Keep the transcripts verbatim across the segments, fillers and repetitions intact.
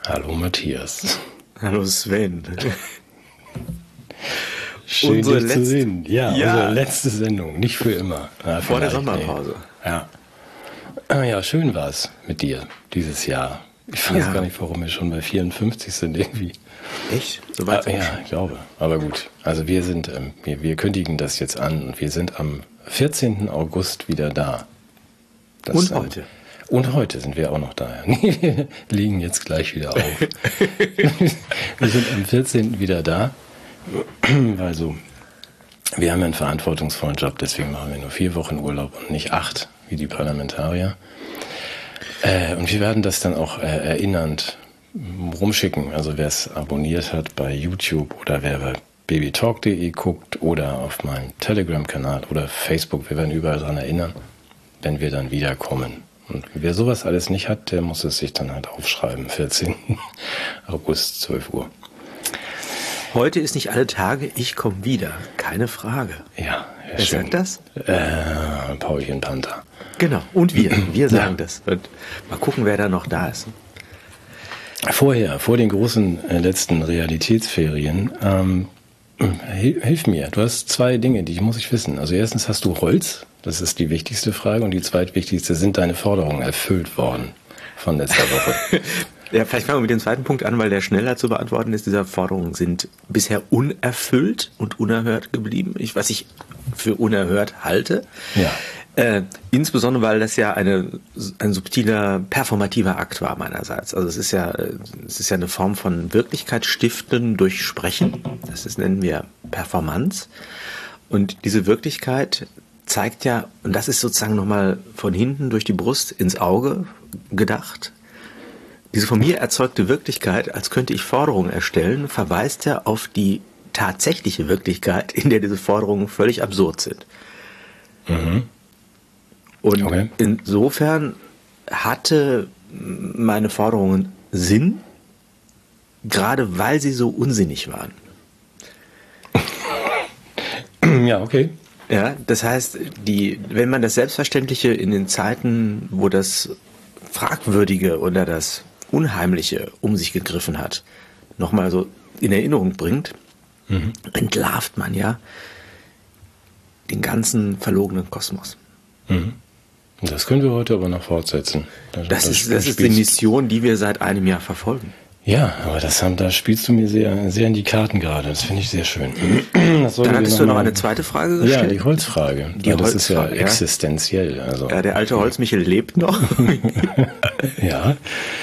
Hallo Matthias. Hallo Sven. Schön, unsere dich letzte, zu sehen. Ja, ja, unsere letzte Sendung, nicht für immer. Na, vor der Sommerpause. Nee. Ja. Ah, ja, schön war es mit dir dieses Jahr. Ich weiß ja. gar nicht, warum wir schon bei vierundfünfzig sind irgendwie. Echt? So weit ah, ja, ich glaube. Aber gut. Also wir sind, ähm, wir, wir kündigen das jetzt an und wir sind am vierzehnten August wieder da. Das, und ähm, heute? Und heute sind wir auch noch da. Wir liegen jetzt gleich wieder auf. Wir sind am vierzehnten wieder da. Also, wir haben ja einen verantwortungsvollen Job, deswegen machen wir nur vier Wochen Urlaub und nicht acht, wie die Parlamentarier. Äh, und wir werden das dann auch äh, erinnernd rumschicken. Also wer es abonniert hat bei YouTube oder wer bei babytalk punkt de guckt oder auf meinem Telegram-Kanal oder Facebook, wir werden überall daran erinnern, wenn wir dann wiederkommen. Und wer sowas alles nicht hat, der muss es sich dann halt aufschreiben. vierzehnten August, zwölf Uhr. Heute ist nicht alle Tage, ich komme wieder. Keine Frage. Ja, wer schön. sagt das? Äh, Paulchen Panther. Genau, und wir. Wir sagen Ja. das. Und mal gucken, wer da noch da ist. Vorher, vor den großen äh, letzten Realitätsferien, ähm, hilf, hilf mir. Du hast zwei Dinge, die muss ich wissen. Also erstens hast du Holz. Das ist die wichtigste Frage. Und die zweitwichtigste, sind deine Forderungen erfüllt worden von letzter Woche? Ja, vielleicht fangen wir mit dem zweiten Punkt an, weil der schneller zu beantworten ist. Diese Forderungen sind bisher unerfüllt und unerhört geblieben. Ich, was ich für unerhört halte. Ja. Äh, insbesondere, weil das ja eine, ein subtiler, performativer Akt war meinerseits. Also es ist ja, es ist ja eine Form von Wirklichkeit stiften durch Sprechen. Das ist, nennen wir Performance. Und diese Wirklichkeit zeigt ja, und das ist sozusagen nochmal von hinten durch die Brust ins Auge gedacht, diese von mir erzeugte Wirklichkeit, als könnte ich Forderungen erstellen, verweist ja auf die tatsächliche Wirklichkeit, in der diese Forderungen völlig absurd sind. Mhm. Und okay. Insofern hatte meine Forderungen Sinn, gerade weil sie so unsinnig waren. Ja, okay. Ja, das heißt, die, wenn man das Selbstverständliche in den Zeiten, wo das Fragwürdige oder das Unheimliche um sich gegriffen hat, nochmal so in Erinnerung bringt, mhm. entlarvt man ja den ganzen verlogenen Kosmos. Mhm. Das können wir heute aber noch fortsetzen. Das, das, ist, das ist die Mission, die wir seit einem Jahr verfolgen. Ja, aber das haben, da spielst du mir sehr, sehr in die Karten gerade. Das finde ich sehr schön. Dann hattest du noch eine zweite Frage gestellt? Ja, die Holzfrage. Die ja, das Holzfrage, ist ja existenziell. Also. Ja, der alte Holzmichel lebt noch. Ja.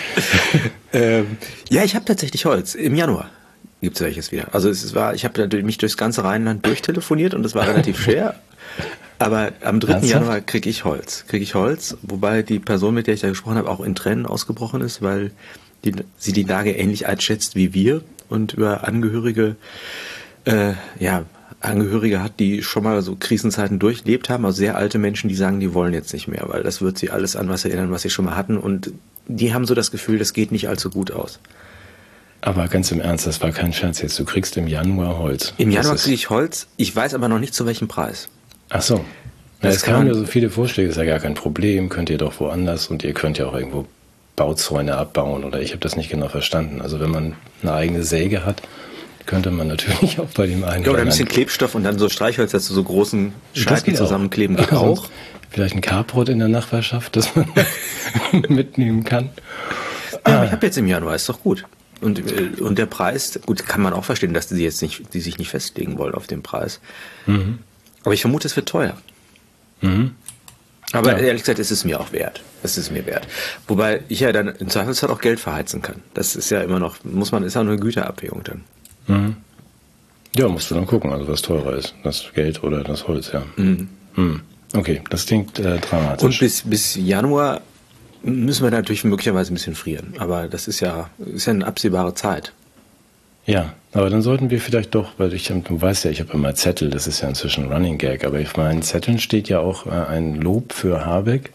ähm, ja, ich habe tatsächlich Holz. Im Januar gibt es welches wieder. Also es war, ich habe mich durchs ganze Rheinland durchtelefoniert und es war relativ schwer. Aber am dritten Januar kriege ich Holz. Kriege ich Holz, wobei die Person, mit der ich da gesprochen habe, auch in Tränen ausgebrochen ist, weil die, sie die Lage ähnlich einschätzt wie wir und über Angehörige, äh, ja, Angehörige hat, die schon mal so Krisenzeiten durchlebt haben, also sehr alte Menschen, die sagen, die wollen jetzt nicht mehr, weil das wird sie alles an was erinnern, was sie schon mal hatten, und die haben so das Gefühl, das geht nicht allzu gut aus. Aber ganz im Ernst, das war kein Scherz jetzt, du kriegst im Januar Holz. Im Januar kriege ich Holz, ich weiß aber noch nicht zu welchem Preis. Ach so. Ja, es kamen ja so viele Vorschläge, ist ja gar kein Problem, könnt ihr doch woanders, und ihr könnt ja auch irgendwo Bauzäune abbauen, oder ich habe das nicht genau verstanden. Also wenn man eine eigene Säge hat, könnte man natürlich auch bei dem einen... Ja, oder ein bisschen Klebstoff und dann so Streichholz, dass du so großen Scheiten zusammenkleben, geht auch. Vielleicht ein Carport in der Nachbarschaft, das man mitnehmen kann. Ja, ich habe jetzt im Januar, ist doch gut. Und, und der Preis, gut, kann man auch verstehen, dass die jetzt nicht, die sich nicht festlegen wollen auf den Preis. Mhm. Aber ich vermute, es wird teuer. Mhm. Aber ja. ehrlich gesagt, es ist mir auch wert. Es ist mir wert. Wobei ich ja dann im Zweifelsfall auch Geld verheizen kann. Das ist ja immer noch, muss man, ist ja nur eine Güterabwägung dann. Mhm. Ja, musst du dann gucken, also was teurer ist. Das Geld oder das Holz, ja. Mhm. Mhm. Okay, das klingt äh, dramatisch. Und bis, bis Januar müssen wir natürlich möglicherweise ein bisschen frieren. Aber das ist ja, ist ja eine absehbare Zeit. Ja, aber dann sollten wir vielleicht doch, weil ich, du weißt ja, ich habe immer Zettel, das ist ja inzwischen Running Gag, aber auf meinen Zetteln steht ja auch äh, ein Lob für Habeck.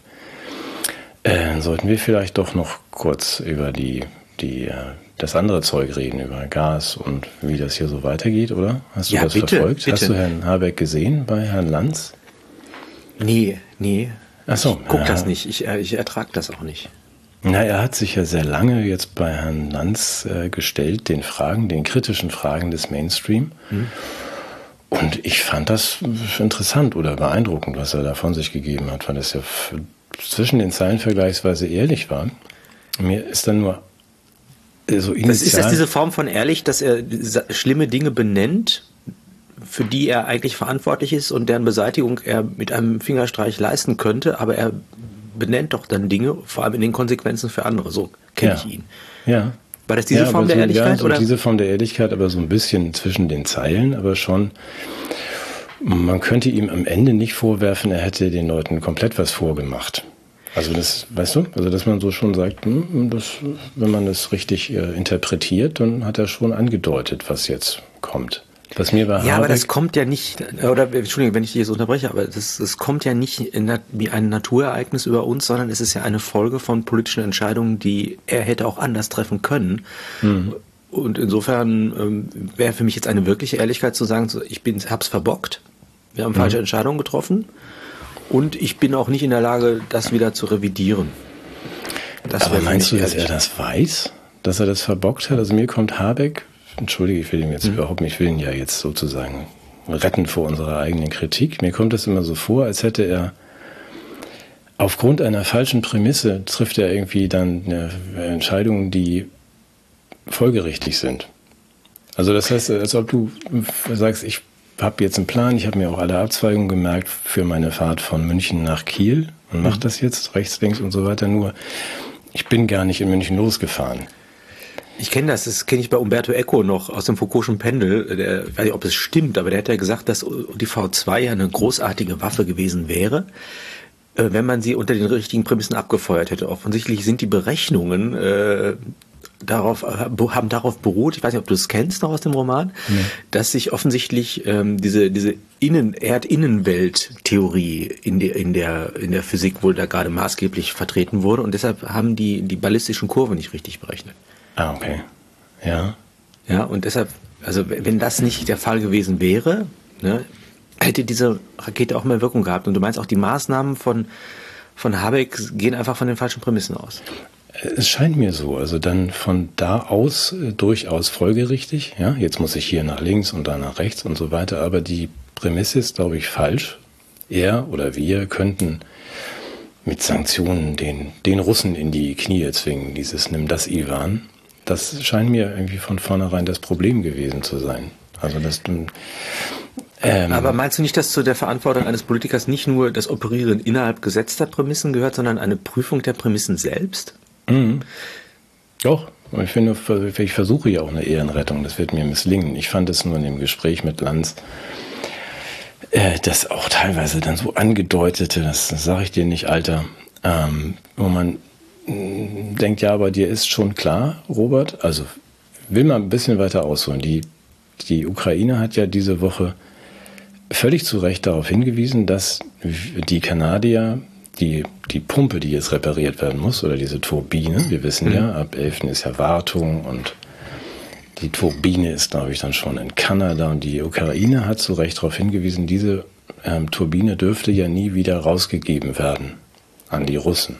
Äh, sollten wir vielleicht doch noch kurz über die, die, äh, das andere Zeug reden, über Gas und wie das hier so weitergeht, oder? Hast du ja, das bitte, verfolgt? Bitte. Hast du Herrn Habeck gesehen bei Herrn Lanz? Nee, nee. Ach so. Ich guck ja. das nicht, ich, ich ertrage das auch nicht. Na, er hat sich ja sehr lange jetzt bei Herrn Lanz äh, gestellt, den Fragen, den kritischen Fragen des Mainstream. Mhm. Und ich fand das interessant oder beeindruckend, was er da von sich gegeben hat, weil es ja zwischen den Zeilen vergleichsweise ehrlich war. Mir ist dann nur so initial... Das ist das diese Form von ehrlich, dass er schlimme Dinge benennt, für die er eigentlich verantwortlich ist und deren Beseitigung er mit einem Fingerstreich leisten könnte, aber er benennt doch dann Dinge, vor allem in den Konsequenzen für andere. So kenne ja. ich ihn. Ja. War das diese ja, Form der so, Ehrlichkeit? Ja, so oder? diese Form der Ehrlichkeit, aber so ein bisschen zwischen den Zeilen, aber schon, man könnte ihm am Ende nicht vorwerfen, er hätte den Leuten komplett was vorgemacht. Also das, weißt du, also dass man so schon sagt, hm, das, wenn man das richtig äh, interpretiert, dann hat er schon angedeutet, was jetzt kommt. Was mir bei ja, aber Habeck, das kommt ja nicht, oder Entschuldigung, wenn ich dich jetzt unterbreche, aber das, das kommt ja nicht in, wie ein Naturereignis über uns, sondern es ist ja eine Folge von politischen Entscheidungen, die er hätte auch anders treffen können. Mhm. Und insofern ähm, wäre für mich jetzt eine wirkliche Ehrlichkeit zu sagen, so, ich bin, hab's verbockt, wir haben mhm. falsche Entscheidungen getroffen und ich bin auch nicht in der Lage, das wieder zu revidieren. Das aber meinst du, dass er das weiß, dass er das verbockt hat? Also mir kommt Habeck, entschuldige, ich will ihn jetzt mhm. überhaupt nicht, ich will ihn ja jetzt sozusagen retten vor unserer eigenen Kritik. Mir kommt es immer so vor, als hätte er aufgrund einer falschen Prämisse trifft er irgendwie dann eine Entscheidung, die folgerichtig sind. Also das heißt, als ob du sagst, ich habe jetzt einen Plan, ich habe mir auch alle Abzweigungen gemerkt für meine Fahrt von München nach Kiel und mache mhm. das jetzt rechts, links und so weiter, nur ich bin gar nicht in München losgefahren. Ich kenne das, das kenne ich bei Umberto Eco noch aus dem Foucault'schen Pendel. Der, ich weiß nicht, ob es stimmt, aber der hat ja gesagt, dass die V zwei ja eine großartige Waffe gewesen wäre, wenn man sie unter den richtigen Prämissen abgefeuert hätte. Offensichtlich sind die Berechnungen äh, darauf, haben darauf beruht, ich weiß nicht, ob du es kennst noch aus dem Roman, nee. dass sich offensichtlich ähm, diese, diese Innen, Erdinnenwelt-Theorie in der, in der, in der Physik wohl da gerade maßgeblich vertreten wurde und deshalb haben die, die ballistischen Kurven nicht richtig berechnet. Ah, okay. Ja. Ja, und deshalb, also wenn das nicht der Fall gewesen wäre, ne, hätte diese Rakete auch mehr Wirkung gehabt. Und du meinst auch, die Maßnahmen von, von Habeck gehen einfach von den falschen Prämissen aus. Es scheint mir so. Also dann von da aus äh, durchaus folgerichtig. Ja, jetzt muss ich hier nach links und da nach rechts und so weiter. Aber die Prämisse ist, glaube ich, falsch. Er oder wir könnten mit Sanktionen den, den Russen in die Knie zwingen, dieses Nimm das Iwan. Das scheint mir irgendwie von vornherein das Problem gewesen zu sein. Also das, ähm, aber meinst du nicht, dass zu der Verantwortung eines Politikers nicht nur das Operieren innerhalb gesetzter Prämissen gehört, sondern eine Prüfung der Prämissen selbst? Mhm. Doch. Ich finde, ich versuche ja auch eine Ehrenrettung. Das wird mir misslingen. Ich fand es nur in dem Gespräch mit Lanz, äh, das auch teilweise dann so angedeutete, das, das sage ich dir nicht, Alter, ähm, wo man denkt, ja, aber dir ist schon klar, Robert, also will mal ein bisschen weiter ausholen. Die, die Ukraine hat ja diese Woche völlig zu Recht darauf hingewiesen, dass die Kanadier, die, die Pumpe, die jetzt repariert werden muss, oder diese Turbine, wir wissen mhm. ja, ab elften ist ja Wartung und die Turbine ist, glaube ich, dann schon in Kanada und die Ukraine hat zu Recht darauf hingewiesen, diese ähm, Turbine dürfte ja nie wieder rausgegeben werden an die Russen.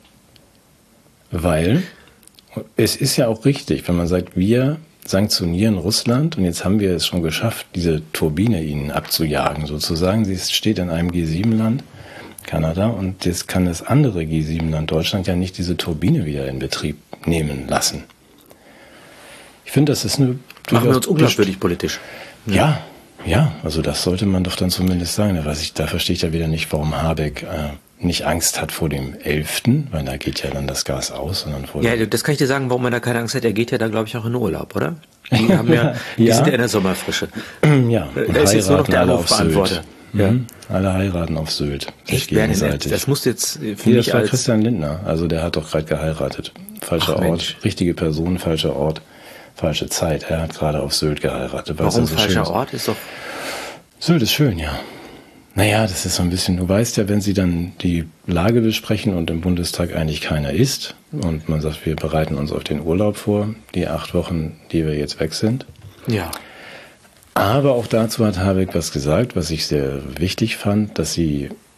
Weil es ist ja auch richtig, wenn man sagt, wir sanktionieren Russland und jetzt haben wir es schon geschafft, diese Turbine ihnen abzujagen sozusagen. Sie steht in einem G sieben Land, Kanada, und jetzt kann das andere G sieben Land, Deutschland, ja nicht diese Turbine wieder in Betrieb nehmen lassen. Ich finde, das ist eine... Machen wir uns unglaubwürdig politisch. Ja. ja, ja, also das sollte man doch dann zumindest sagen. Da, weiß ich, da verstehe ich ja wieder nicht, warum Habeck... Äh, nicht Angst hat vor dem elften, weil da geht ja dann das Gas aus. Sondern vor ja, das kann ich dir sagen, warum man da keine Angst hat. Er geht ja da, glaube ich, auch in Urlaub, oder? Die, haben ja, die ja. sind ja in der Sommerfrische. Ja, und da ist jetzt nur noch der Anrufbeantworter. Ja. Mhm. Alle heiraten auf Sylt. Echt? Gegenseitig. Das musst du jetzt für nee, mich das war als... Christian Lindner, also der hat doch gerade geheiratet. Falscher Ach, Ort, Mensch. Richtige Person, falscher Ort, falsche Zeit. Er hat gerade auf Sylt geheiratet. Warum so falscher Ort? Ist doch... Sylt ist schön, ja. Naja, das ist so ein bisschen, du weißt ja, wenn sie dann die Lage besprechen und im Bundestag eigentlich keiner ist und man sagt, wir bereiten uns auf den Urlaub vor, die acht Wochen, die wir jetzt weg sind. Ja. Aber auch dazu hat Habeck was gesagt, was ich sehr wichtig fand, dass sie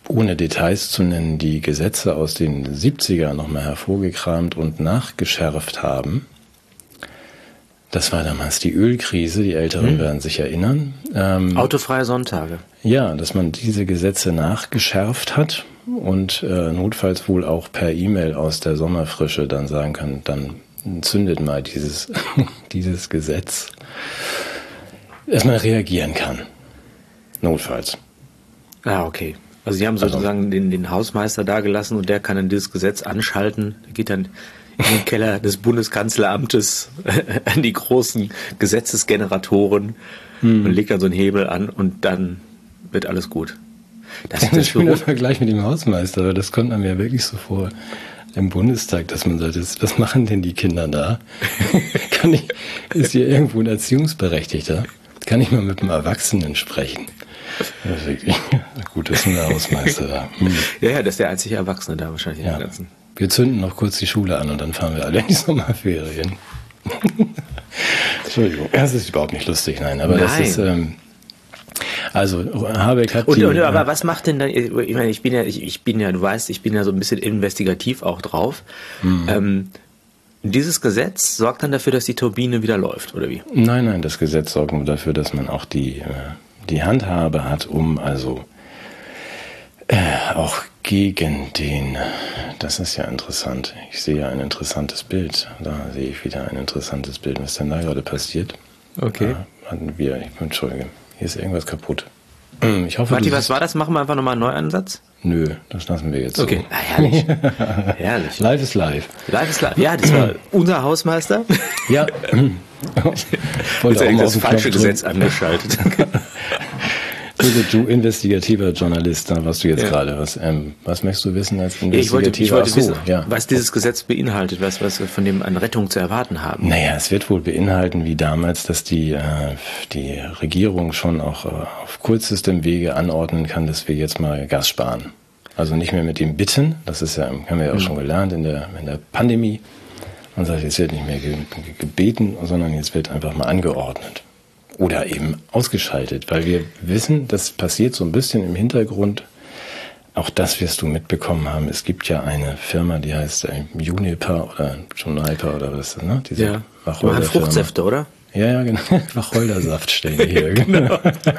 ohne Details zu nennen, die Gesetze aus den siebziger nochmal hervorgekramt und nachgeschärft haben. Das war damals die Ölkrise, die Älteren hm. werden sich erinnern. Ähm, Autofreie Sonntage. Ja, dass man diese Gesetze nachgeschärft hat und äh, notfalls wohl auch per E-Mail aus der Sommerfrische dann sagen kann, dann zündet mal dieses, dieses Gesetz, dass man reagieren kann. Notfalls. Ah, okay. Also Sie haben sozusagen also, den, den Hausmeister da gelassen und der kann dann dieses Gesetz anschalten. Der geht dann in den Keller des Bundeskanzleramtes an die großen Gesetzesgeneratoren hm. und legt dann so einen Hebel an und dann wird alles gut. Das ist ein schöner Vergleich mit dem Hausmeister, weil das kommt einem ja wirklich so vor im Bundestag, dass man sagt, was machen denn die Kinder da? Kann ich, ist hier irgendwo ein Erziehungsberechtigter? Kann ich mal mit einem Erwachsenen sprechen? Ja, wirklich. Gut, das ist ein Hausmeister da. Hm. Ja, ja, das ist der einzige Erwachsene da wahrscheinlich ja. in der ganzen. Wir zünden noch kurz die Schule an und dann fahren wir alle in die Sommerferien. Entschuldigung, das ist überhaupt nicht lustig, nein, aber nein. das ist, ähm, also Habeck hat und, die... Und, aber was macht denn dann, ich meine, ich bin ja, ich, ich bin ja, du weißt, ich bin ja so ein bisschen investigativ auch drauf. Mhm. Ähm, dieses Gesetz sorgt dann dafür, dass die Turbine wieder läuft, oder wie? Nein, nein, das Gesetz sorgt nur dafür, dass man auch die, die Handhabe hat, um also äh, auch gegen den, das ist ja interessant, ich sehe ein interessantes Bild, da sehe ich wieder ein interessantes Bild, was denn da gerade passiert. Okay. Da hatten wir, ich entschuldige, hier ist irgendwas kaputt. Ich hoffe, Matti, was war das? Machen wir einfach nochmal einen Neuansatz? Nö, das lassen wir jetzt okay. so. Okay, herrlich. herrlich. Live ist live. Live ist live. Ja, das war unser Hausmeister. Ja. Wollte auch mal das falsche Gesetz angeschaltet. Du investigativer Journalist, da warst du jetzt ja. gerade. Was, ähm, was möchtest du wissen als investigativer? Ich wollte, ich wollte so, wissen, ja. was dieses Gesetz beinhaltet, was, was wir von dem an Rettung zu erwarten haben. Naja, es wird wohl beinhalten, wie damals, dass die, äh, die Regierung schon auch äh, auf kürzestem Wege anordnen kann, dass wir jetzt mal Gas sparen. Also nicht mehr mit dem Bitten, das ist ja, haben wir ja auch mhm. schon gelernt in der, in der Pandemie. Man sagt, jetzt wird nicht mehr ge- gebeten, sondern jetzt wird einfach mal angeordnet. Oder eben ausgeschaltet, weil wir wissen, das passiert so ein bisschen im Hintergrund. Auch das wirst du mitbekommen haben. Es gibt ja eine Firma, die heißt äh, Juniper oder Juniper oder was, ne? Diese ja, Wacholder Fruchtsäfte, oder? Ja, ja, genau. Wacholdersaft stellen die hier. Genau.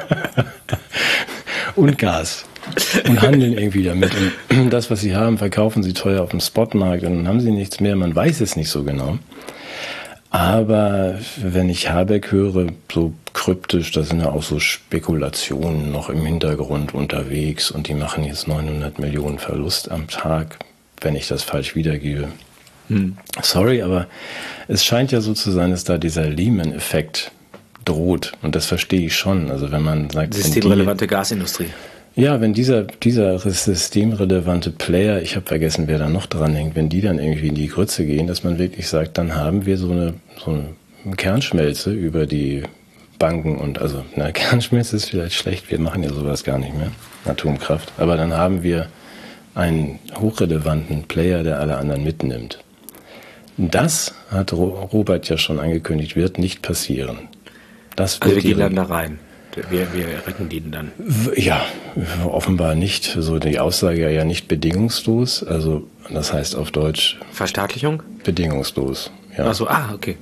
Und Gas. Und handeln irgendwie damit. Und das, was sie haben, verkaufen sie teuer auf dem Spotmarkt und dann haben sie nichts mehr. Man weiß es nicht so genau. Aber wenn ich Habeck höre, so kryptisch, da sind ja auch so Spekulationen noch im Hintergrund unterwegs und die machen jetzt neunhundert Millionen Verlust am Tag, wenn ich das falsch wiedergebe. Hm. Sorry, aber es scheint ja so zu sein, dass da dieser Lehman-Effekt droht und das verstehe ich schon. Also wenn man sagt, systemrelevante Gasindustrie. Ja, wenn dieser, dieser systemrelevante Player, ich habe vergessen, wer da noch dran hängt, wenn die dann irgendwie in die Grütze gehen, dass man wirklich sagt, dann haben wir so eine, so eine Kernschmelze über die Banken und, also, na, Kernschmelze ist vielleicht schlecht, wir machen ja sowas gar nicht mehr, Atomkraft, aber dann haben wir einen hochrelevanten Player, der alle anderen mitnimmt. Das hat Robert ja schon angekündigt, wird nicht passieren. Das wird also wir gehen dann da rein. Wir, wir retten die dann. Ja, offenbar nicht. So die Aussage ja nicht bedingungslos. Also das heißt auf Deutsch Verstaatlichung? Bedingungslos. Ja. Ach so, ah, okay.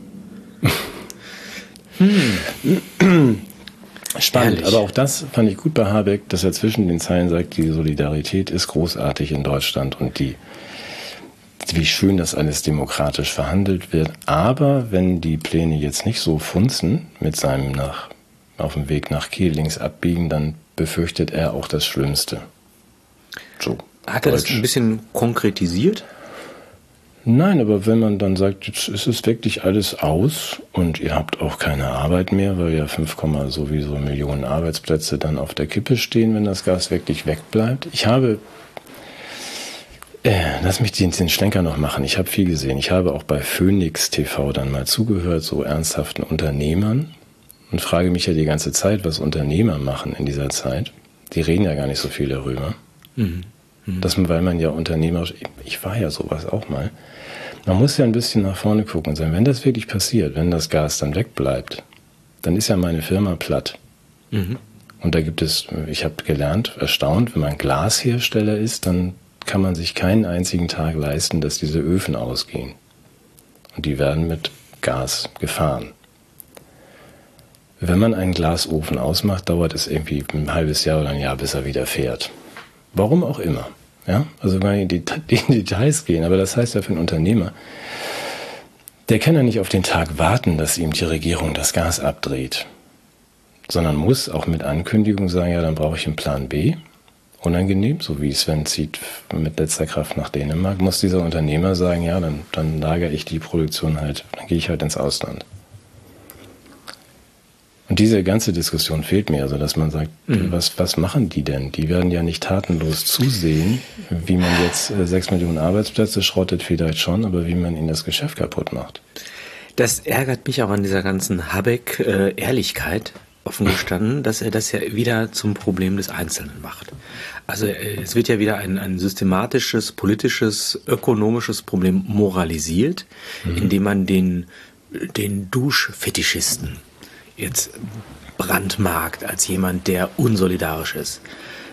hm. Spannend, Ehrlich? aber auch das fand ich gut bei Habeck, dass er zwischen den Zeilen sagt, die Solidarität ist großartig in Deutschland und die, wie schön das alles demokratisch verhandelt wird. Aber wenn die Pläne jetzt nicht so funzen mit seinem nach auf dem Weg nach Kiel links abbiegen, dann befürchtet er auch das Schlimmste. So, hat er Deutsch. Das ein bisschen konkretisiert? Nein, aber wenn man dann sagt, jetzt ist es wirklich alles aus und ihr habt auch keine Arbeit mehr, weil ja fünf, sowieso Millionen Arbeitsplätze dann auf der Kippe stehen, wenn das Gas wirklich wegbleibt. Ich habe, äh, lass mich den, den Schlenker noch machen, ich habe viel gesehen. Ich habe auch bei Phoenix T V dann mal zugehört, so ernsthaften Unternehmern. Und frage mich ja die ganze Zeit, was Unternehmer machen in dieser Zeit. Die reden ja gar nicht so viel darüber. Mhm. Mhm. Das, weil man ja Unternehmer, ich war ja sowas auch mal. Man muss ja ein bisschen nach vorne gucken und sagen, wenn das wirklich passiert, wenn das Gas dann wegbleibt, dann ist ja meine Firma platt. Mhm. Und da gibt es, ich habe gelernt, erstaunt, wenn man Glashersteller ist, dann kann man sich keinen einzigen Tag leisten, dass diese Öfen ausgehen. Und die werden mit Gas gefahren. Wenn man einen Glasofen ausmacht, dauert es irgendwie ein halbes Jahr oder ein Jahr, bis er wieder fährt. Warum auch immer. Ja? Also gar nicht in die Details gehen, aber das heißt ja für einen Unternehmer, der kann ja nicht auf den Tag warten, dass ihm die Regierung das Gas abdreht, sondern muss auch mit Ankündigung sagen, ja, dann brauche ich einen Plan B. Unangenehm, so wie Sven zieht mit letzter Kraft nach Dänemark, muss dieser Unternehmer sagen, ja, dann, dann lagere ich die Produktion halt, dann gehe ich halt ins Ausland. Und diese ganze Diskussion fehlt mir, also dass man sagt, mhm. was, was machen die denn? Die werden ja nicht tatenlos zusehen, wie man jetzt äh, sechs Millionen Arbeitsplätze schrottet, vielleicht schon, aber wie man ihnen das Geschäft kaputt macht. Das ärgert mich auch an dieser ganzen Habeck-Ehrlichkeit, offen gestanden, dass er das ja wieder zum Problem des Einzelnen macht. Also es wird ja wieder ein, ein systematisches, politisches, ökonomisches Problem moralisiert, mhm. indem man den, den Duschfetischisten jetzt brandmarkt als jemand, der unsolidarisch ist.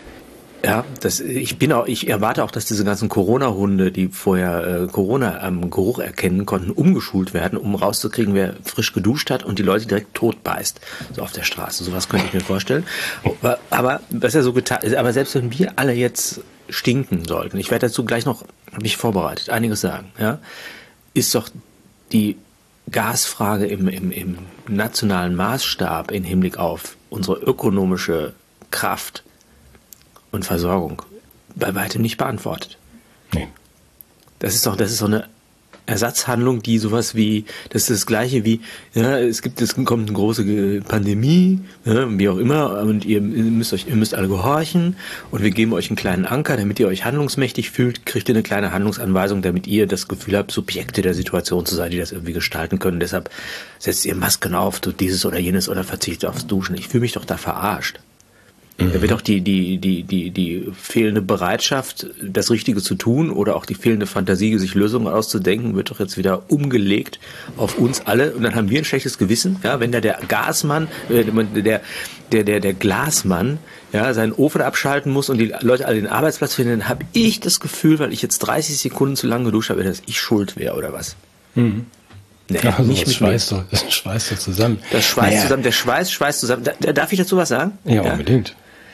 Ja, das, ich bin auch, ich erwarte auch, dass diese ganzen Corona-Hunde, die vorher äh, Corona am Geruch erkennen konnten, umgeschult werden, um rauszukriegen, wer frisch geduscht hat und die Leute direkt tot beißt, so auf der Straße. Sowas könnte ich mir vorstellen. Aber, aber was ja so getan ist, aber selbst wenn wir alle jetzt stinken sollten, ich werde dazu gleich noch, habe ich vorbereitet, einiges sagen, ja, ist doch die Gasfrage im, im, im nationalen Maßstab im Hinblick auf unsere ökonomische Kraft und Versorgung bei weitem nicht beantwortet. Nee. Das ist doch, das ist so eine Ersatzhandlung, die sowas wie, das ist das Gleiche wie, ja, es gibt, es kommt eine große Pandemie, ja, wie auch immer, und ihr müsst euch, ihr müsst alle gehorchen und wir geben euch einen kleinen Anker, damit ihr euch handlungsmächtig fühlt, kriegt ihr eine kleine Handlungsanweisung, damit ihr das Gefühl habt, Subjekte der Situation zu sein, die das irgendwie gestalten können. Deshalb setzt ihr Masken auf, tut dieses oder jenes oder verzichtet aufs Duschen. Ich fühle mich doch da verarscht. Da wird auch die, die, die, die, die fehlende Bereitschaft, das Richtige zu tun oder auch die fehlende Fantasie, sich Lösungen auszudenken, wird doch jetzt wieder umgelegt auf uns alle. Und dann haben wir ein schlechtes Gewissen, ja, wenn da der Gasmann, äh, der, der, der, der Glasmann, ja, seinen Ofen abschalten muss und die Leute alle den Arbeitsplatz finden, dann habe ich das Gefühl, weil ich jetzt dreißig Sekunden zu lange geduscht habe, dass ich schuld wäre oder was. Mhm. Nee, also nicht das schweißt doch, das schweißt doch zusammen. Das schweißt naja. zusammen, der Schweiß schweißt zusammen. Da, darf ich dazu was sagen? Ja, ja? Unbedingt.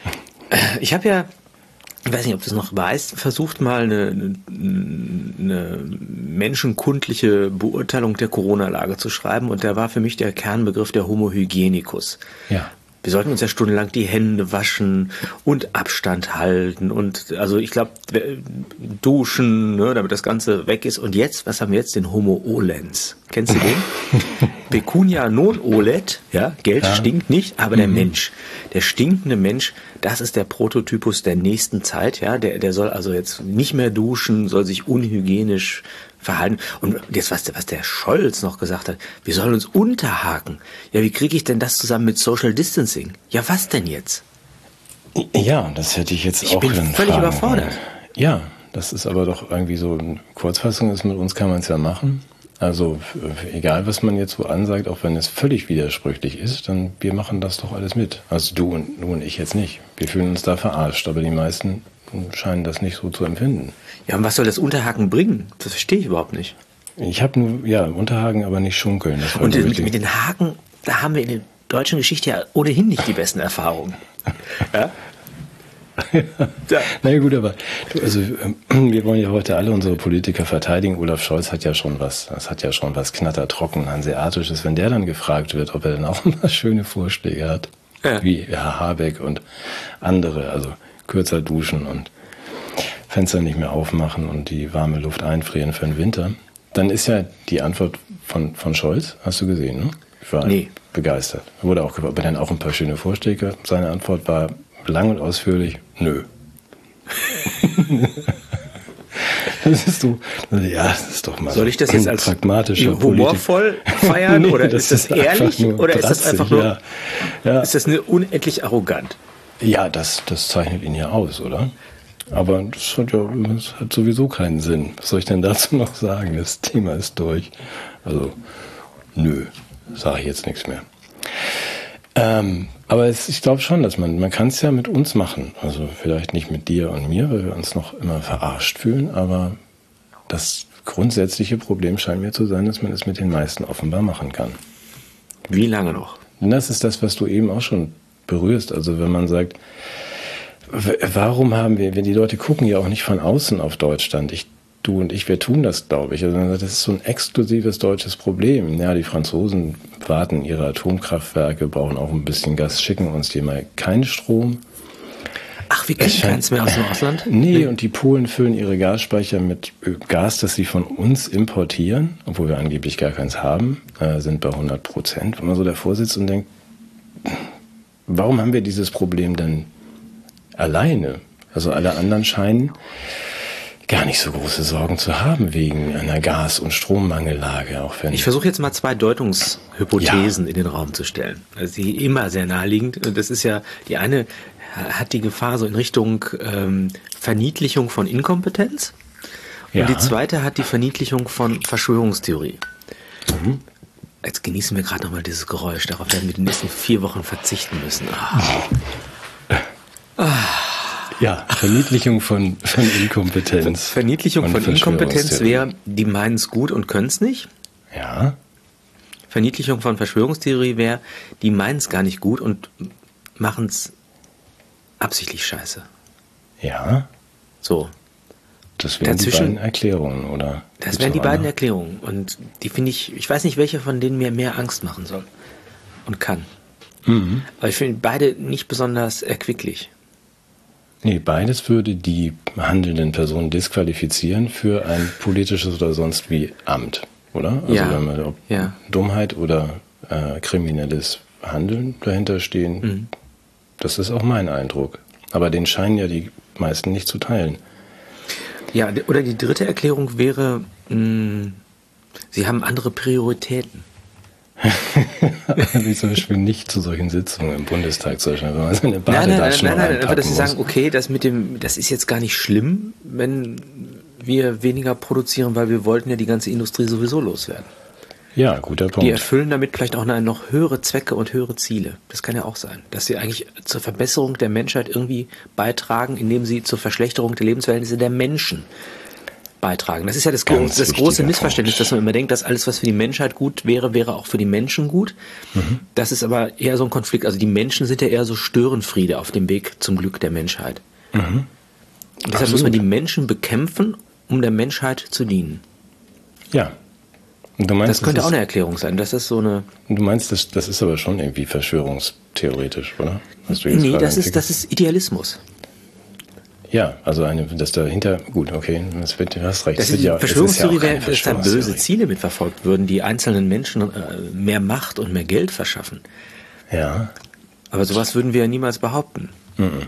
Ich habe ja, ich weiß nicht, ob du es noch weißt, versucht mal eine, eine, eine menschenkundliche Beurteilung der Corona-Lage zu schreiben und da war für mich der Kernbegriff der Homo hygienicus. Ja. Wir sollten uns ja stundenlang die Hände waschen und Abstand halten und also ich glaube duschen, ne, damit das Ganze weg ist. Und jetzt, was haben wir jetzt? Den Homo olens. Kennst du den? Pecunia non olet, ja, Geld ja. stinkt nicht, aber mhm. der Mensch, der stinkende Mensch, das ist der Prototypus der nächsten Zeit, ja, der, der soll also jetzt nicht mehr duschen, soll sich unhygienisch verhalten. Und jetzt, was der, was der Scholz noch gesagt hat, wir sollen uns unterhaken. Ja, wie kriege ich denn das zusammen mit Social Distancing? Ja, was denn jetzt? Ja, das hätte ich jetzt ich auch bin völlig fragen überfordert. wollen. Ja, das ist aber doch irgendwie so, eine Kurzfassung ist, mit uns kann man es ja machen. Also egal, was man jetzt so ansagt, auch wenn es völlig widersprüchlich ist, dann wir machen das doch alles mit. Also du und, du und ich jetzt nicht. Wir fühlen uns da verarscht, aber die meisten scheinen das nicht so zu empfinden. Ja, und was soll das Unterhaken bringen? Das verstehe ich überhaupt nicht. Ich habe nur, ja, Unterhaken, aber nicht schunkeln. Das und mit, mit den Haken, da haben wir in der deutschen Geschichte ja ohnehin nicht die besten Erfahrungen. Ja? Ja. Na ja, gut, aber du, also wir wollen ja heute alle unsere Politiker verteidigen. Olaf Scholz hat ja schon was, das hat ja schon was knattertrocken, hanseatisches. Wenn der dann gefragt wird, ob er dann auch mal schöne Vorschläge hat, ja. wie Herr Habeck und andere, also kürzer duschen und Fenster nicht mehr aufmachen und die warme Luft einfrieren für den Winter, dann ist ja die Antwort von, von Scholz, hast du gesehen, ne? Ich war nee. begeistert. Er wurde auch gefragt, ob er dann auch ein paar schöne Vorschläge hat. Seine Antwort war lang und ausführlich, nö. Das ist so, ja, das ist doch mal Soll ich das jetzt als pragmatischer humorvoll feiern nee, oder ist das, das ehrlich oder ist das einfach nur, ja. Ja. ist das eine unendlich arrogant? Ja, das, das zeichnet ihn ja aus, oder? Aber das hat ja das hat sowieso keinen Sinn. Was soll ich denn dazu noch sagen? Das Thema ist durch. Also, nö, sage ich jetzt nichts mehr. Ähm, aber es, ich glaube schon, dass man, man kann es ja mit uns machen. Also vielleicht nicht mit dir und mir, weil wir uns noch immer verarscht fühlen, aber das grundsätzliche Problem scheint mir zu sein, dass man es mit den meisten offenbar machen kann. Wie lange noch? Und das ist das, was du eben auch schon berührst. Also wenn man sagt, w- warum haben wir, wenn die Leute gucken ja auch nicht von außen auf Deutschland, ich, du und ich, wir tun das, glaube ich. Also das ist so ein exklusives deutsches Problem. Ja, die Franzosen warten ihre Atomkraftwerke, brauchen auch ein bisschen Gas, schicken uns die mal keinen Strom. Ach, wir kennen keins mehr aus dem Ausland? Nee, und die Polen füllen ihre Gasspeicher mit Gas, das sie von uns importieren, obwohl wir angeblich gar keins haben, äh, sind bei hundert Prozent. Wenn man so davor sitzt und denkt, warum haben wir dieses Problem denn alleine? Also alle anderen scheinen gar nicht so große Sorgen zu haben wegen einer Gas- und Strommangellage. Auch wenn Ich versuche jetzt mal zwei Deutungshypothesen ja. in den Raum zu stellen. Also die immer sehr naheliegend. Das ist ja, die eine hat die Gefahr so in Richtung ähm, Verniedlichung von Inkompetenz. Und ja. die zweite hat die Verniedlichung von Verschwörungstheorie. Mhm. Jetzt genießen wir gerade nochmal dieses Geräusch. Darauf werden wir die nächsten vier Wochen verzichten müssen. Ah. Ah. Ja, Verniedlichung von, von Inkompetenz. Verniedlichung von Inkompetenz wäre, die meinen es gut und können es nicht. Ja. Verniedlichung von Verschwörungstheorie wäre, die meinen es gar nicht gut und machen es absichtlich scheiße. Ja. So. Das wären Dazwischen, die beiden Erklärungen, oder? Das wären die beiden eine? Erklärungen. Und die finde ich, ich weiß nicht, welche von denen mir mehr Angst machen soll und kann. Mhm. Aber ich finde beide nicht besonders erquicklich. Nee, beides würde die handelnden Personen disqualifizieren für ein politisches oder sonst wie Amt, oder? Also ja. wenn man, ob ja. Dummheit oder äh, kriminelles Handeln dahinter stehen, mhm. das ist auch mein Eindruck. Aber den scheinen ja die meisten nicht zu teilen. Ja, oder die dritte Erklärung wäre, mh, sie haben andere Prioritäten. Wie zum Beispiel nicht zu solchen Sitzungen im Bundestag, zum Beispiel, wenn man seine Badelatschen Nein, nein, nein, nein, nein, aber dass sie sagen, okay, das mit dem, das ist jetzt gar nicht schlimm, wenn wir weniger produzieren, weil wir wollten ja die ganze Industrie sowieso loswerden. Ja, guter Punkt. Die erfüllen damit vielleicht auch noch höhere Zwecke und höhere Ziele. Das kann ja auch sein, dass sie eigentlich zur Verbesserung der Menschheit irgendwie beitragen, indem sie zur Verschlechterung der Lebensverhältnisse der Menschen beitragen. Das ist ja das, Ganz das große Missverständnis, Punkt. Dass man immer denkt, dass alles, was für die Menschheit gut wäre, wäre auch für die Menschen gut. Mhm. Das ist aber eher so ein Konflikt. Also die Menschen sind ja eher so Störenfriede auf dem Weg zum Glück der Menschheit. Mhm. Und deshalb Absolut. Muss man die Menschen bekämpfen, um der Menschheit zu dienen. Ja. Und du meinst, das könnte das auch eine Erklärung sein. Das ist so eine. Du meinst, das, das ist aber schon irgendwie verschwörungstheoretisch, oder? Was du jetzt nee, das ist, das ist Idealismus. Ja, also eine, das dahinter, gut, okay, das wird, du hast recht. Das ist, ja, Verschwörungstheorie wäre, dass da böse Ziele mitverfolgt würden, die einzelnen Menschen äh, mehr Macht und mehr Geld verschaffen. Ja. Aber sowas würden wir ja niemals behaupten. Mhm.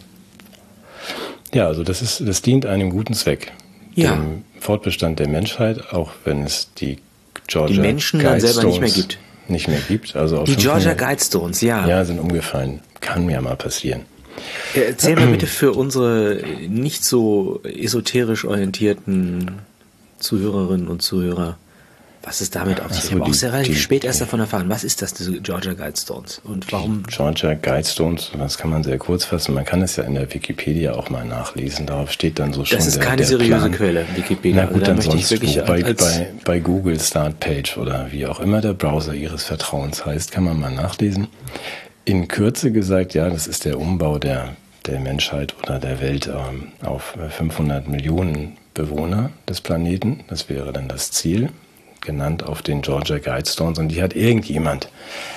Ja, also das ist, das dient einem guten Zweck. Ja. Dem Fortbestand der Menschheit, auch wenn es die Georgia die Menschen dann selber nicht mehr gibt. Nicht mehr gibt. Also die Georgia Guidestones, ja. Ja, sind umgefallen. Kann ja mal passieren. Erzähl mal bitte für unsere nicht so esoterisch orientierten Zuhörerinnen und Zuhörer, was ist damit auf sich? Ich habe auch sehr relativ die, spät erst davon erfahren. Was ist das, diese Georgia Guidestones? Und warum? Georgia Guidestones, das kann man sehr kurz fassen. Man kann es ja in der Wikipedia auch mal nachlesen. Darauf steht dann so schon Das ist der, keine der seriöse Plan. Quelle, Wikipedia. Na gut, also, dann da sonst wirklich wo, bei, als bei, bei Google Startpage oder wie auch immer der Browser Ihres Vertrauens heißt, kann man mal nachlesen. In Kürze gesagt, ja, das ist der Umbau der der Menschheit oder der Welt ähm, auf fünfhundert Millionen Bewohner des Planeten. Das wäre dann das Ziel, genannt auf den Georgia Guidestones. Und die hat irgendjemand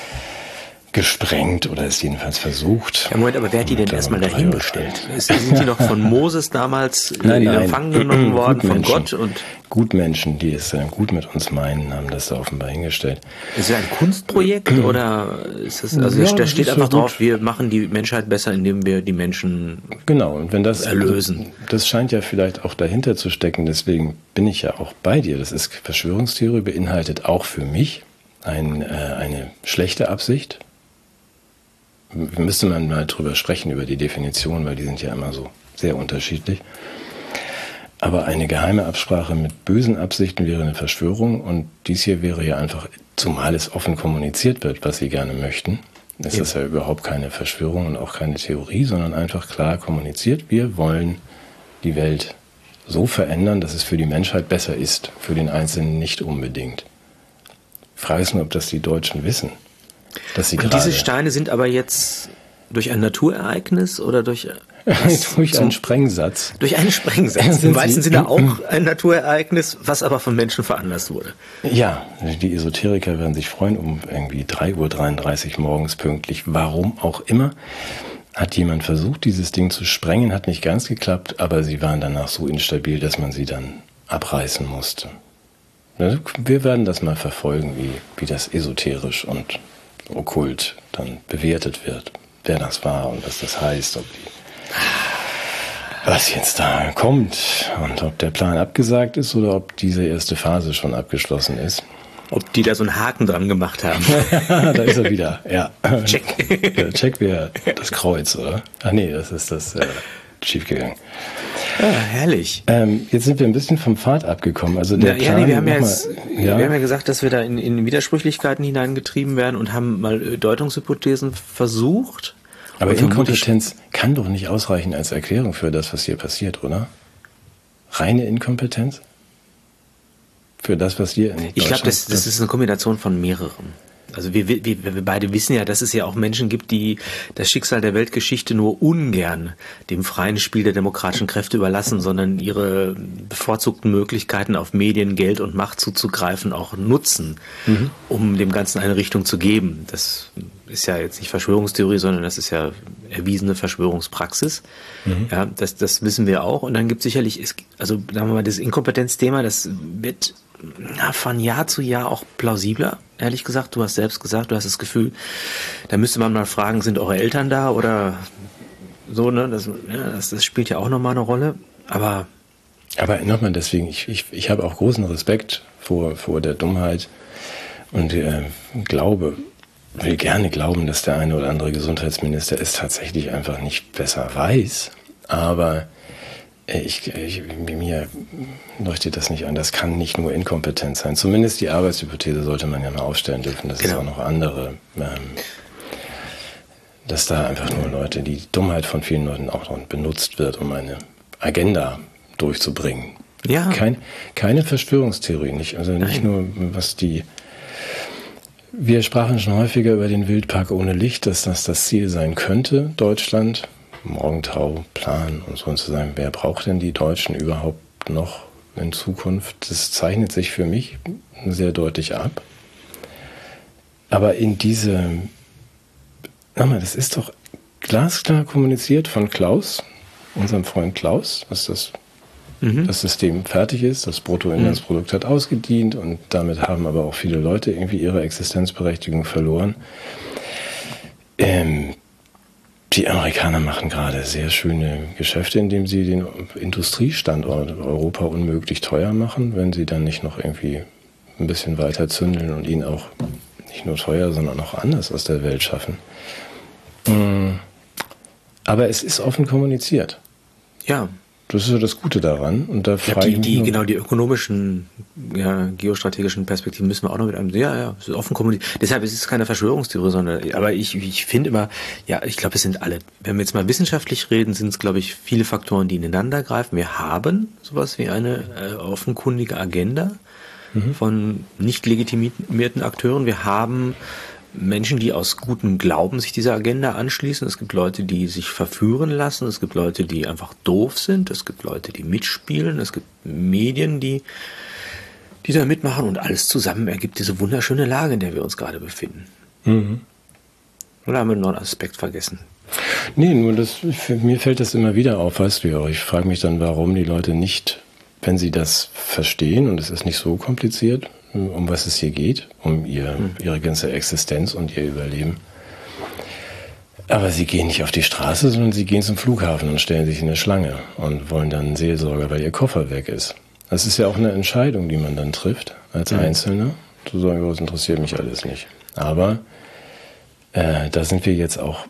gesprengt oder ist jedenfalls versucht. Ja, Moment, aber wer hat die denn erstmal dahin bestellt? Sind die noch von Moses damals nein, in nein. Empfang genommen worden, von Gott? Und Gutmenschen, die es gut mit uns meinen, haben das offenbar hingestellt. Ist es ein Kunstprojekt oder ist das, also ja, da steht einfach drauf, gut. Wir machen die Menschheit besser, indem wir die Menschen genau, und wenn das erlösen. Das scheint ja vielleicht auch dahinter zu stecken, deswegen bin ich ja auch bei dir. Das ist Verschwörungstheorie, beinhaltet auch für mich ein, äh, eine schlechte Absicht. Müsste man mal drüber sprechen, über die Definition, weil die sind ja immer so sehr unterschiedlich. Aber eine geheime Absprache mit bösen Absichten wäre eine Verschwörung und dies hier wäre ja einfach, zumal es offen kommuniziert wird, was sie gerne möchten, Es ja. ist ja überhaupt keine Verschwörung und auch keine Theorie, sondern einfach klar kommuniziert, wir wollen die Welt so verändern, dass es für die Menschheit besser ist, für den Einzelnen nicht unbedingt. Ich frage es nur, ob das die Deutschen wissen. Dass sie und diese Steine sind aber jetzt durch ein Naturereignis oder durch... durch einen Sprengsatz. Durch einen Sprengsatz. Im weitesten Sinne auch ein Naturereignis, was aber von Menschen veranlasst wurde. Ja, die Esoteriker werden sich freuen, um irgendwie drei Uhr dreiunddreißig morgens pünktlich, warum auch immer, hat jemand versucht, dieses Ding zu sprengen, hat nicht ganz geklappt, aber sie waren danach so instabil, dass man sie dann abreißen musste. Wir werden das mal verfolgen, wie, wie das esoterisch und okkult dann bewertet wird, wer das war und was das heißt, ob die was jetzt da kommt und ob der Plan abgesagt ist oder ob diese erste Phase schon abgeschlossen ist. Ob die da so einen Haken dran gemacht haben. Da ist er wieder, ja. Check. Ja, Check wäre das Kreuz, oder? Ach nee, das ist das äh, schiefgegangen. Ja, herrlich. Ähm, jetzt sind wir ein bisschen vom Pfad abgekommen. Also der Na, Plan, ja, nee, wir, haben ja jetzt, ja. wir haben ja gesagt, dass wir da in, in Widersprüchlichkeiten hineingetrieben werden und haben mal Deutungshypothesen versucht. Aber Inkompetenz kann doch nicht ausreichen als Erklärung für das, was hier passiert, oder? Reine Inkompetenz? Für das, was hier in Deutschland... Ich glaube, das, das ist eine Kombination von mehreren. Also wir, wir, wir beide wissen ja, dass es ja auch Menschen gibt, die das Schicksal der Weltgeschichte nur ungern dem freien Spiel der demokratischen Kräfte überlassen, sondern ihre bevorzugten Möglichkeiten auf Medien, Geld und Macht zuzugreifen auch nutzen, mhm. um dem Ganzen eine Richtung zu geben. Das ist ja jetzt nicht Verschwörungstheorie, sondern das ist ja erwiesene Verschwörungspraxis. Mhm. Ja, das, das wissen wir auch. Und dann gibt es sicherlich, also sagen wir mal, das Inkompetenzthema, das wird na, von Jahr zu Jahr auch plausibler, ehrlich gesagt. Du hast selbst gesagt, du hast das Gefühl, da müsste man mal fragen, sind eure Eltern da oder so, ne? Das, ja, das, das spielt ja auch nochmal eine Rolle. Aber Aber nochmal deswegen, ich, ich, ich habe auch großen Respekt vor, vor der Dummheit und äh, glaube, will gerne glauben, dass der eine oder andere Gesundheitsminister es tatsächlich einfach nicht besser weiß. Aber Ich, ich, mir leuchtet das nicht an. Das kann nicht nur Inkompetenz sein. Zumindest die Arbeitshypothese sollte man ja mal aufstellen dürfen. Das genau. ist auch noch andere. Ähm, dass da einfach nur Leute, die Dummheit von vielen Leuten auch noch benutzt wird, um eine Agenda durchzubringen. Ja. Kein, keine Verschwörungstheorie. Nicht, also nicht Nein. nur, was die... Wir sprachen schon häufiger über den Wildpark ohne Licht, dass das das Ziel sein könnte, Deutschland. Morgentauplan und so zu sagen, wer braucht denn die Deutschen überhaupt noch in Zukunft? Das zeichnet sich für mich sehr deutlich ab. Aber in diese, nochmal, das ist doch glasklar kommuniziert von Klaus, unserem Freund Klaus, dass das, mhm. das System fertig ist, das Bruttoinlandsprodukt mhm. hat ausgedient und damit haben aber auch viele Leute irgendwie ihre Existenzberechtigung verloren. Ähm, Die Amerikaner machen gerade sehr schöne Geschäfte, indem sie den Industriestandort Europa unmöglich teuer machen, wenn sie dann nicht noch irgendwie ein bisschen weiter zündeln und ihn auch nicht nur teuer, sondern auch anders aus der Welt schaffen. Aber es ist offen kommuniziert. Ja. Das ist ja das Gute daran. Und da ja, die, die, genau, die ökonomischen, ja, geostrategischen Perspektiven müssen wir auch noch mit einem, ja, ja, es ist offen kommuniziert. Deshalb ist es keine Verschwörungstheorie, sondern, aber ich, ich finde immer, ja, ich glaube, es sind alle, wenn wir jetzt mal wissenschaftlich reden, sind es, glaube ich, viele Faktoren, die ineinander greifen. Wir haben sowas wie eine äh, offenkundige Agenda mhm. von nicht legitimierten Akteuren. Wir haben Menschen, die aus gutem Glauben sich dieser Agenda anschließen. Es gibt Leute, die sich verführen lassen. Es gibt Leute, die einfach doof sind. Es gibt Leute, die mitspielen. Es gibt Medien, die, die da mitmachen. Und alles zusammen ergibt diese wunderschöne Lage, in der wir uns gerade befinden. Mhm. Oder haben wir noch einen Aspekt vergessen? Nee, nur das, für, mir fällt das immer wieder auf, weißt du ja auch. Ich frage mich dann, warum die Leute nicht, wenn sie das verstehen, und es ist nicht so kompliziert, um was es hier geht, um ihr, ihre ganze Existenz und ihr Überleben. Aber sie gehen nicht auf die Straße, sondern sie gehen zum Flughafen und stellen sich in eine Schlange und wollen dann einen Seelsorger, weil ihr Koffer weg ist. Das ist ja auch eine Entscheidung, die man dann trifft als mhm. Einzelner. Zu sagen, das interessiert mich alles nicht. Aber äh, da sind wir jetzt auch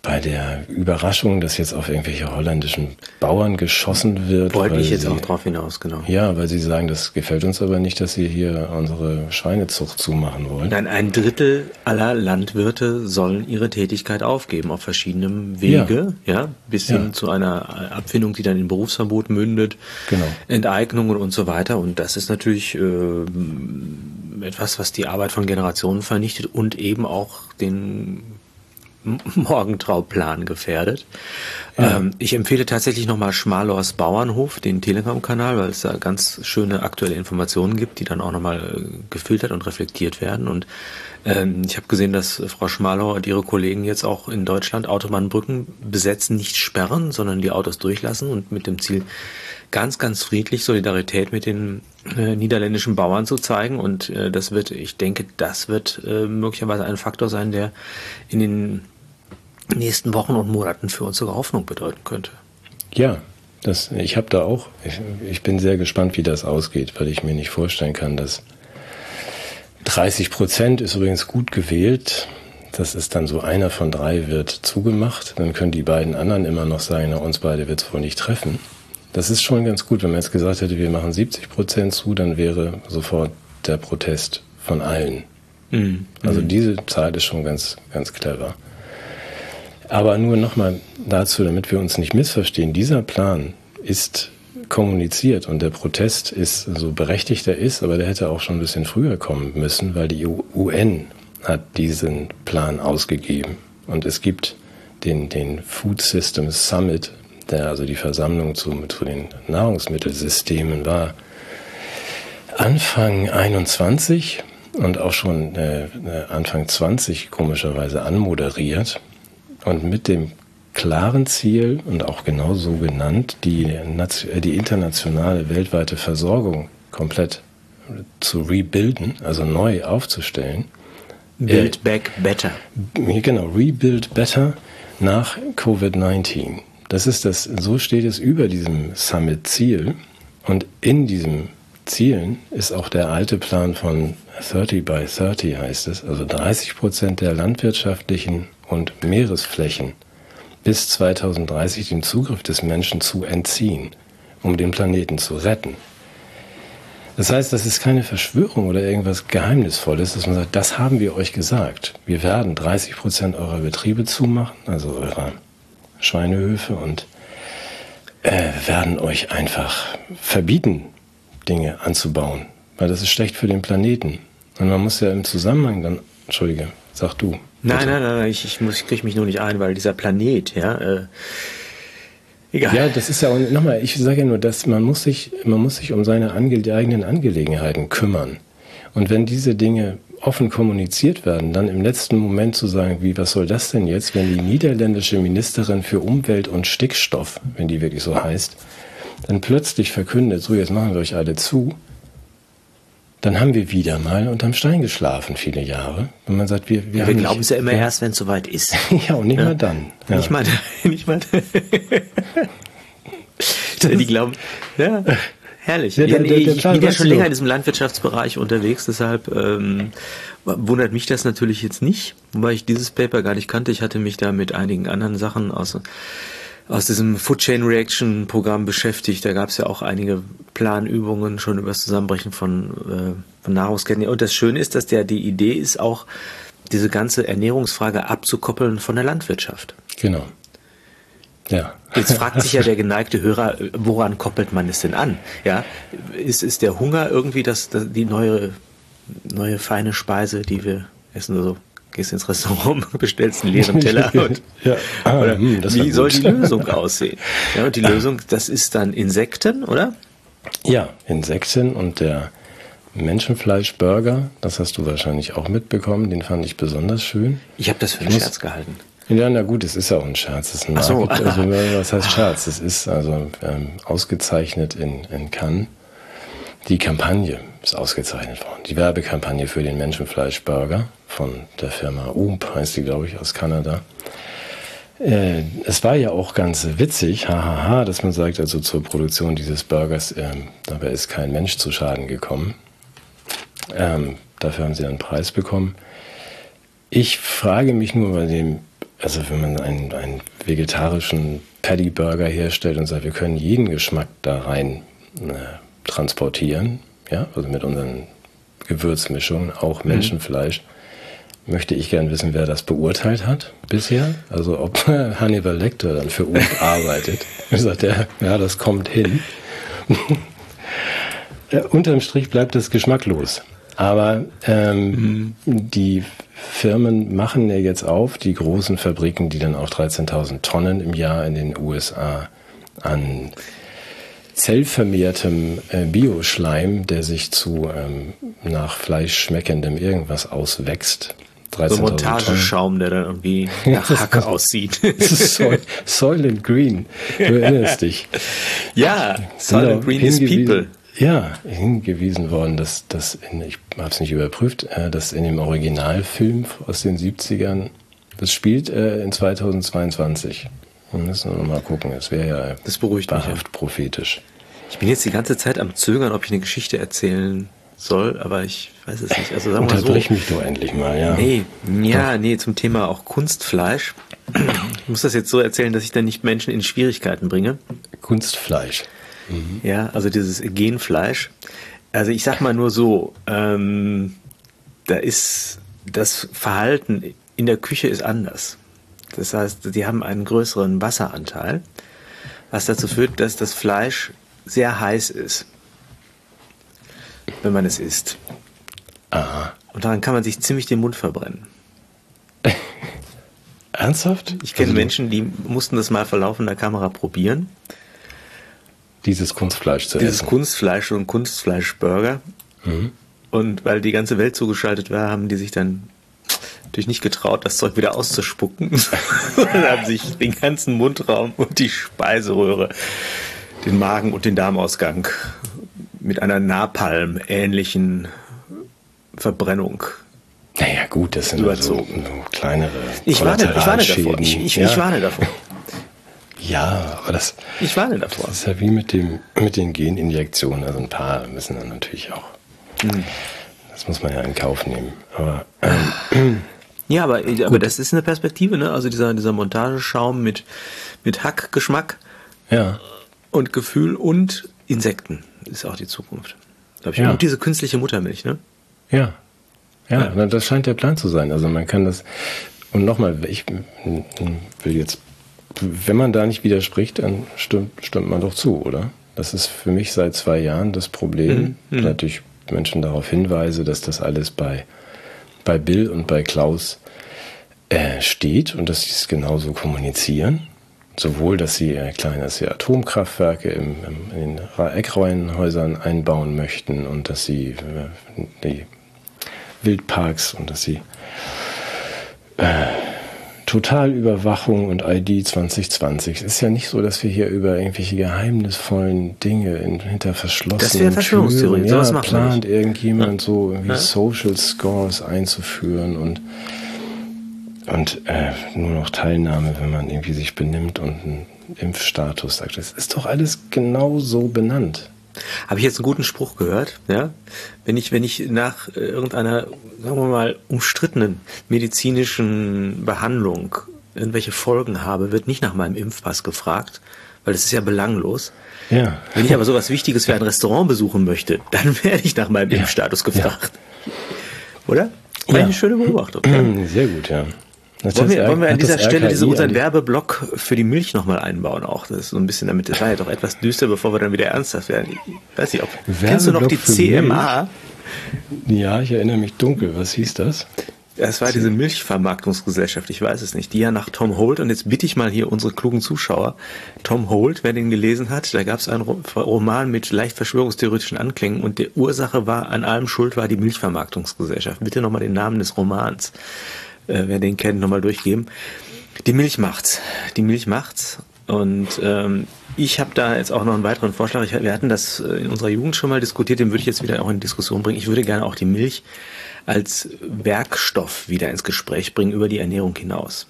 bei der Überraschung, dass jetzt auf irgendwelche holländischen Bauern geschossen wird. Wollte ich jetzt sie, auch drauf hinaus, genau. Ja, weil sie sagen, das gefällt uns aber nicht, dass sie hier unsere Schweinezucht zumachen wollen. Nein, ein Drittel aller Landwirte sollen ihre Tätigkeit aufgeben auf verschiedenem Wege, ja, ja bis hin ja. zu einer Abfindung, die dann in Berufsverbot mündet, genau. Enteignungen und so weiter. Und das ist natürlich äh, etwas, was die Arbeit von Generationen vernichtet und eben auch den Morgentrauplan gefährdet. Ja. Ähm, ich empfehle tatsächlich nochmal Schmalors Bauernhof, den Telegram-Kanal, weil es da ganz schöne aktuelle Informationen gibt, die dann auch nochmal äh, gefiltert und reflektiert werden. Und ähm, ich habe gesehen, dass Frau Schmalor und ihre Kollegen jetzt auch in Deutschland Autobahnbrücken besetzen, nicht sperren, sondern die Autos durchlassen und mit dem Ziel, ganz, ganz friedlich Solidarität mit den äh, niederländischen Bauern zu zeigen. Und äh, das wird, ich denke, das wird äh, möglicherweise ein Faktor sein, der in den nächsten Wochen und Monaten für uns sogar Hoffnung bedeuten könnte. Ja, das, ich habe da auch, ich, ich bin sehr gespannt, wie das ausgeht, weil ich mir nicht vorstellen kann, dass dreißig Prozent ist übrigens gut gewählt. Das ist dann so, einer von drei wird zugemacht. Dann können die beiden anderen immer noch sagen, na, uns beide wird es wohl nicht treffen. Das ist schon ganz gut. Wenn man jetzt gesagt hätte, wir machen siebzig Prozent zu, dann wäre sofort der Protest von allen. Mhm. Also diese Zahl ist schon ganz, ganz clever. Aber nur nochmal dazu, damit wir uns nicht missverstehen. Dieser Plan ist kommuniziert und der Protest ist, so berechtigt er ist, aber der hätte auch schon ein bisschen früher kommen müssen, weil die U N hat diesen Plan ausgegeben. Und es gibt den, den Food Systems Summit, der also die Versammlung zu, zu den Nahrungsmittelsystemen war, Anfang einundzwanzig und auch schon äh, Anfang zwanzig komischerweise anmoderiert. Und mit dem klaren Ziel und auch genau so genannt, die, die internationale weltweite Versorgung komplett zu rebuilden, also neu aufzustellen. Build äh, back better. Genau, rebuild better nach Covid neunzehn. Das ist das, so steht es über diesem Summit-Ziel. Und in diesem Zielen ist auch der alte Plan von dreißig by dreißig heißt es, also dreißig Prozent der landwirtschaftlichen und Meeresflächen bis zweitausenddreißig dem Zugriff des Menschen zu entziehen, um den Planeten zu retten. Das heißt, das ist keine Verschwörung oder irgendwas Geheimnisvolles, dass man sagt, das haben wir euch gesagt. Wir werden dreißig Prozent eurer Betriebe zumachen, also eurer Schweinehöfe, und äh, werden euch einfach verbieten, Dinge anzubauen, weil das ist schlecht für den Planeten. Und man muss ja im Zusammenhang dann, Entschuldige, sag du. Nein, nein, nein, ich, ich, muss, ich kriege mich nur nicht ein, weil dieser Planet, ja, äh, egal. Ja, das ist ja auch, nochmal, ich sage ja nur, dass man muss sich, man muss sich um seine ange, eigenen Angelegenheiten kümmern. Und wenn diese Dinge offen kommuniziert werden, dann im letzten Moment zu sagen, wie, was soll das denn jetzt, wenn die niederländische Ministerin für Umwelt und Stickstoff, wenn die wirklich so heißt, dann plötzlich verkündet, so jetzt machen wir euch alle zu, dann haben wir wieder mal unterm Stein geschlafen, viele Jahre. Wenn man sagt, wir, wir, ja, wir glauben es ja immer ja. erst, wenn es soweit ist. Ja, und nicht ja. mal dann. Ja. Nicht mal, nicht mal. Die glauben, ja, herrlich. Ja, der, der, der ich bin ja schon länger in diesem Landwirtschaftsbereich unterwegs, deshalb ähm, wundert mich das natürlich jetzt nicht, weil ich dieses Paper gar nicht kannte. Ich hatte mich da mit einigen anderen Sachen aus aus diesem Food Chain Reaction Programm beschäftigt. Da gab es ja auch einige Planübungen schon über das Zusammenbrechen von, äh, von Nahrungsketten. Und das Schöne ist, dass der, die Idee ist auch, diese ganze Ernährungsfrage abzukoppeln von der Landwirtschaft. Genau. Ja. Jetzt fragt sich ja der geneigte Hörer, woran koppelt man es denn an? Ja, ist, ist der Hunger irgendwie das, das, die neue, neue feine Speise, die wir essen, also gehst ins Restaurant, bestellst einen leeren Teller und ja. ah, oder hm, wie soll die Lösung aussehen? Ja, und die Lösung, das ist dann Insekten, oder? Ja, Insekten und der Menschenfleischburger, das hast du wahrscheinlich auch mitbekommen, den fand ich besonders schön. Ich habe das für einen ich Scherz gehalten. Ja, na gut, es ist ja auch ein Scherz. Es ist ein Market, so. also, was heißt Scherz? Es ist also ähm, ausgezeichnet in, in Cannes. Die Kampagne ist ausgezeichnet worden. Die Werbekampagne für den Menschenfleischburger von der Firma Oomp, heißt die, glaube ich, aus Kanada. Äh, es war ja auch ganz witzig, hahaha, dass man sagt, also zur Produktion dieses Burgers, äh, dabei ist kein Mensch zu Schaden gekommen. Ähm, dafür haben sie einen Preis bekommen. Ich frage mich nur bei dem also wenn man einen, einen vegetarischen Patty Burger herstellt und sagt, wir können jeden Geschmack da rein äh, transportieren, ja, also mit unseren Gewürzmischungen, auch Menschenfleisch, mhm. möchte ich gern wissen, wer das beurteilt hat bisher. Also ob Hannibal Lecter dann für U F arbeitet. Er sagt, ja, ja, das kommt hin. äh, unterm Strich bleibt es geschmacklos. Aber ähm, mhm. die Firmen machen ja jetzt auf, die großen Fabriken, die dann auch dreizehntausend Tonnen im Jahr in den U S A an zellvermehrtem äh, Bioschleim, der sich zu ähm, nach Fleisch schmeckendem irgendwas auswächst. So Montageschaum, der dann irgendwie nach Hacke aussieht. Soil, Soylent Green, du erinnerst dich. Ja, Soylent Green is people. Ja, hingewiesen worden, dass das, ich habe es nicht überprüft, äh, dass in dem Originalfilm aus den siebzigern, das spielt äh, in zweitausendzweiundzwanzig. Wir müssen noch mal gucken, es wäre ja das beruhigt mich, wahrhaft prophetisch. Ich bin jetzt die ganze Zeit am Zögern, ob ich eine Geschichte erzählen soll, aber ich weiß es nicht. Also sagen wir mal so. Unterbrich mich doch endlich mal, ja. Nee, ja, doch. nee, zum Thema auch Kunstfleisch. Ich muss das jetzt so erzählen, dass ich dann nicht Menschen in Schwierigkeiten bringe. Kunstfleisch. Mhm. Ja, also dieses Genfleisch. Also ich sag mal nur so, ähm, da ist das Verhalten in der Küche ist anders. Das heißt, die haben einen größeren Wasseranteil, was dazu führt, dass das Fleisch sehr heiß ist, wenn man es isst. Aha. Und daran kann man sich ziemlich den Mund verbrennen. Ernsthaft? Ich kenne also Menschen, die mussten das mal vor laufender Kamera probieren. Dieses Kunstfleisch zu Dieses essen. Kunstfleisch und Kunstfleischburger. Mhm. Und weil die ganze Welt zugeschaltet war, haben die sich dann natürlich nicht getraut, das Zeug wieder auszuspucken. Und haben sich den ganzen Mundraum und die Speiseröhre, den Magen und den Darmausgang mit einer Napalm-ähnlichen Verbrennung. Naja gut, das sind also so kleinere ich warne, ich warne davor. Ich, ich, ja. ich warne davor. Ja, aber das, ich warne davor. Das ist ja wie mit, dem, mit den Geninjektionen. Also ein paar müssen dann natürlich auch. Mhm. Das muss man ja in Kauf nehmen. Aber, ähm, ja, aber, aber das ist eine Perspektive, ne? Also dieser, dieser Montageschaum mit, mit Hackgeschmack ja. und Gefühl und Insekten ist auch die Zukunft. Glaub ich. Ja. Und diese künstliche Muttermilch, ne? Ja. Ja, Ja. das scheint der Plan zu sein. Also man kann das. Und nochmal, ich will jetzt. Wenn man da nicht widerspricht, dann stimmt, stimmt man doch zu, oder? Das ist für mich seit zwei Jahren das Problem. Mhm. Natürlich Menschen darauf hinweise, dass das alles bei, bei Bill und bei Klaus äh, steht und dass sie es genauso kommunizieren. Sowohl, dass sie, äh, klar, dass sie Atomkraftwerke im, im, in den Eckreihenhäusern einbauen möchten und dass sie äh, die Wildparks und dass sie äh, Totalüberwachung und I D zwanzig zwanzig. Es ist ja nicht so, dass wir hier über irgendwelche geheimnisvollen Dinge in, hinter verschlossenen Das wäre Verschwörungstheorie. Türen, Sowas ja, macht plant man irgendjemand ja. so irgendwie ja. Social Scores einzuführen und und äh, nur noch Teilnahme, wenn man irgendwie sich benimmt und einen Impfstatus sagt. Das ist doch alles genau so benannt. Habe ich jetzt einen guten Spruch gehört, ja? Wenn ich, wenn ich nach äh, irgendeiner, sagen wir mal, umstrittenen medizinischen Behandlung irgendwelche Folgen habe, wird nicht nach meinem Impfpass gefragt, weil das ist ja belanglos. Ja. Wenn ich aber sowas Wichtiges für ein Restaurant besuchen möchte, dann werde ich nach meinem ja. Impfstatus gefragt. Ja. Oder? Ja. Eine schöne Beobachtung. Ja? Sehr gut, ja. Wollen wir, wollen wir an dieser Stelle diese, unseren Werbeblock für die Milch nochmal einbauen auch? Das ist so ein bisschen damit, das war ja doch etwas düster, bevor wir dann wieder ernsthaft werden. Ich weiß nicht, ob, kennst du noch die C M A? Ja, ich erinnere mich dunkel. Was hieß das? Das war diese Milchvermarktungsgesellschaft, ich weiß es nicht, die ja nach Tom Holt, und jetzt bitte ich mal hier unsere klugen Zuschauer, Tom Holt, wer den gelesen hat, da gab es einen Roman mit leicht verschwörungstheoretischen Anklängen und die Ursache war, an allem schuld war die Milchvermarktungsgesellschaft. Bitte nochmal den Namen des Romans. Äh, wer den kennt, nochmal durchgeben. Die Milch macht's. Die Milch macht's. Und ähm, ich habe da jetzt auch noch einen weiteren Vorschlag. Ich, wir hatten das in unserer Jugend schon mal diskutiert, den würde ich jetzt wieder auch in Diskussion bringen. Ich würde gerne auch die Milch als Werkstoff wieder ins Gespräch bringen, über die Ernährung hinaus.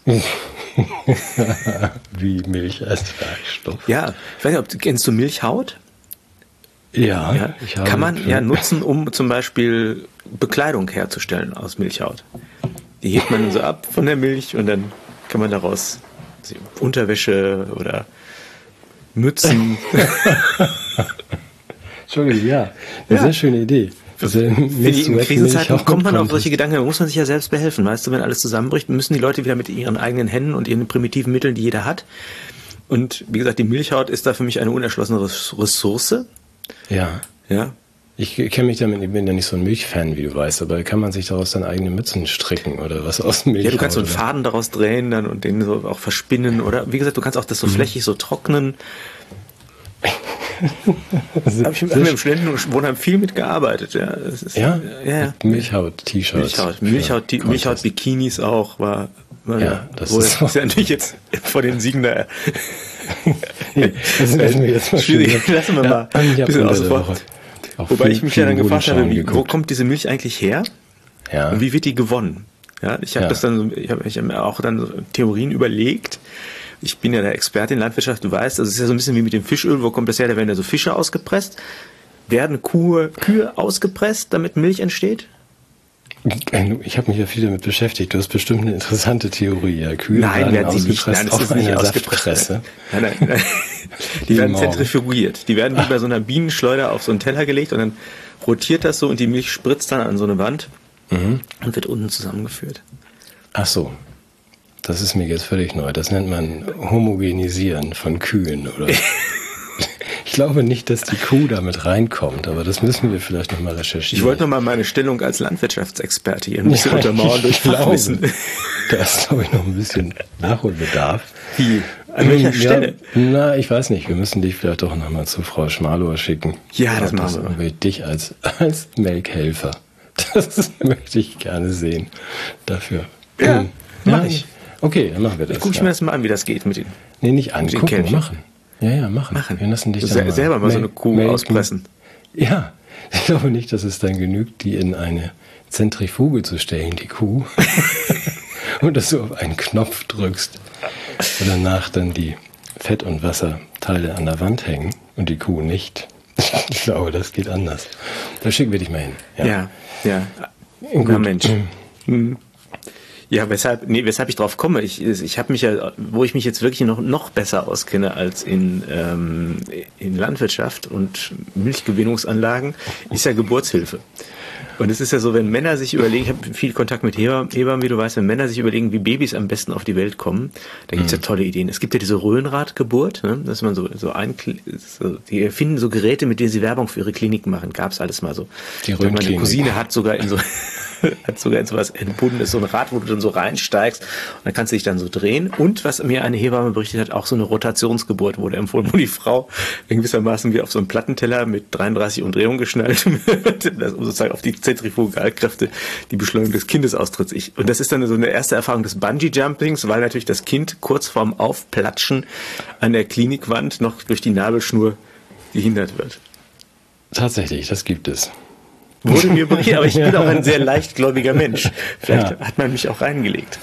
Wie Milch als Werkstoff? Ja, ich weiß nicht, ob, kennst du Milchhaut? Ja. ja. Ich habe Kann man ja nutzen, um zum Beispiel Bekleidung herzustellen aus Milchhaut. Die hebt man so ab von der Milch und dann kann kann man daraus Unterwäsche oder Mützen. Entschuldigung, ja. Eine ja. sehr schöne Idee. Also in Krisenzeiten kommt man auf solche Gedanken, da muss man sich ja selbst behelfen. Weißt du, wenn alles zusammenbricht, müssen die Leute wieder mit ihren eigenen Händen und ihren primitiven Mitteln, die jeder hat. Und wie gesagt, die Milchhaut ist da für mich eine unerschlossene Ressource. Ja. Ja. Ich kenne mich damit, ich bin ja nicht so ein Milchfan, wie du weißt, aber kann man sich daraus dann eigene Mützen stricken oder was aus Milch? Ja, du kannst so einen Faden daraus drehen dann und den so auch verspinnen oder wie gesagt, du kannst auch das so mhm. flächig so trocknen. Da habe ich mit dem Studentenwohnheim viel mitgearbeitet. Ja, das ist, ja? ja, ja. Milchhaut-T-Shirts. Milchhaut, Milchhaut, Milchhaut, Milchhaut-Bikinis auch war. war ja, ja, das wohl, ist, ist ja natürlich jetzt vor den Siegen da. Das lassen wir jetzt mal schwierig. Lassen wir mal ein bisschen außen vor. Wobei ich mich ja dann gefragt habe, wie, wo kommt diese Milch eigentlich her? Ja. Und wie wird die gewonnen? Ja, ich habe ja. das dann, ich habe hab mir auch dann so Theorien überlegt. Ich bin ja der Experte in Landwirtschaft, du weißt, also es ist ja so ein bisschen wie mit dem Fischöl, wo kommt das her? Da werden ja so Fische ausgepresst. Werden Kuh, Kühe ausgepresst, damit Milch entsteht? Ich habe mich ja viel damit beschäftigt. Du hast bestimmt eine interessante Theorie. Ja, Kühe nein, werden sie nicht. Nein, das ist nicht ausgepresst. Nein, nein, nein. Die, die werden morgen. zentrifugiert. Die werden wie bei so einer Bienenschleuder auf so einen Teller gelegt und dann rotiert das so und die Milch spritzt dann an so eine Wand mhm. und wird unten zusammengeführt. Ach so. Das ist mir jetzt völlig neu. Das nennt man Homogenisieren von Kühen, oder? Ich glaube nicht, dass die Kuh damit reinkommt, aber das müssen wir vielleicht nochmal recherchieren. Ich wollte nochmal meine Stellung als Landwirtschaftsexperte hier ein bisschen ja, untermauern durch Fachwissen. Da ist, glaube ich, noch ein bisschen Nachholbedarf. Wie? An welcher Stelle? Ja, na, ich weiß nicht. Wir müssen dich vielleicht doch nochmal zu Frau Schmalor schicken. Ja, das machen wir. Das dich als, als Melkhelfer. Das möchte ich gerne sehen. Dafür. Ja, hm. mach ja, ich. Okay, dann machen wir das. Guck ich ja. mir das mal an, wie das geht mit den. Nee, nicht angucken, machen. Ja, ja, machen. machen. Wir lassen dich dann Se- mal selber mal so eine Kuh melken. Auspressen. Ja, ich glaube nicht, dass es dann genügt, die in eine Zentrifuge zu stellen, die Kuh. Und dass du auf einen Knopf drückst. Und danach dann die Fett- und Wasserteile an der Wand hängen und die Kuh nicht. Ich glaube, das geht anders. Da schicken wir dich mal hin. Ja, ja. ja. Na Mensch. Mhm. Ja, weshalb, nee, weshalb ich drauf komme, ich, ich habe mich ja, wo ich mich jetzt wirklich noch, noch besser auskenne als in, ähm, in Landwirtschaft und Milchgewinnungsanlagen, ist ja Geburtshilfe. Und es ist ja so, wenn Männer sich überlegen, ich habe viel Kontakt mit Hebammen, wie du weißt, wenn Männer sich überlegen, wie Babys am besten auf die Welt kommen, da gibt's ja tolle Ideen. Es gibt ja diese Röhnradgeburt, ne, dass man so, so ein, so, die erfinden so Geräte, mit denen sie Werbung für ihre Kliniken machen, gab's alles mal so. Die Röhnklinik. Meine Cousine hat sogar in so, hat sogar in sowas entbunden, ist so ein Rad, wo du dann so reinsteigst und dann kannst du dich dann so drehen. Und was mir eine Hebamme berichtet hat, auch so eine Rotationsgeburt wurde empfohlen, wo die Frau in gewissermaßen wie auf so einem Plattenteller mit dreiunddreißig Umdrehungen geschnallt wird, um sozusagen auf die Zentrifugalkräfte die Beschleunigung des Kindesaustritts. Ich, und das ist dann so eine erste Erfahrung des Bungee-Jumpings, weil natürlich das Kind kurz vorm Aufplatschen an der Klinikwand noch durch die Nabelschnur gehindert wird. Tatsächlich, das gibt es. Wurde mir berichtet, aber ich bin auch ein sehr leichtgläubiger Mensch. Vielleicht ja. hat man mich auch reingelegt.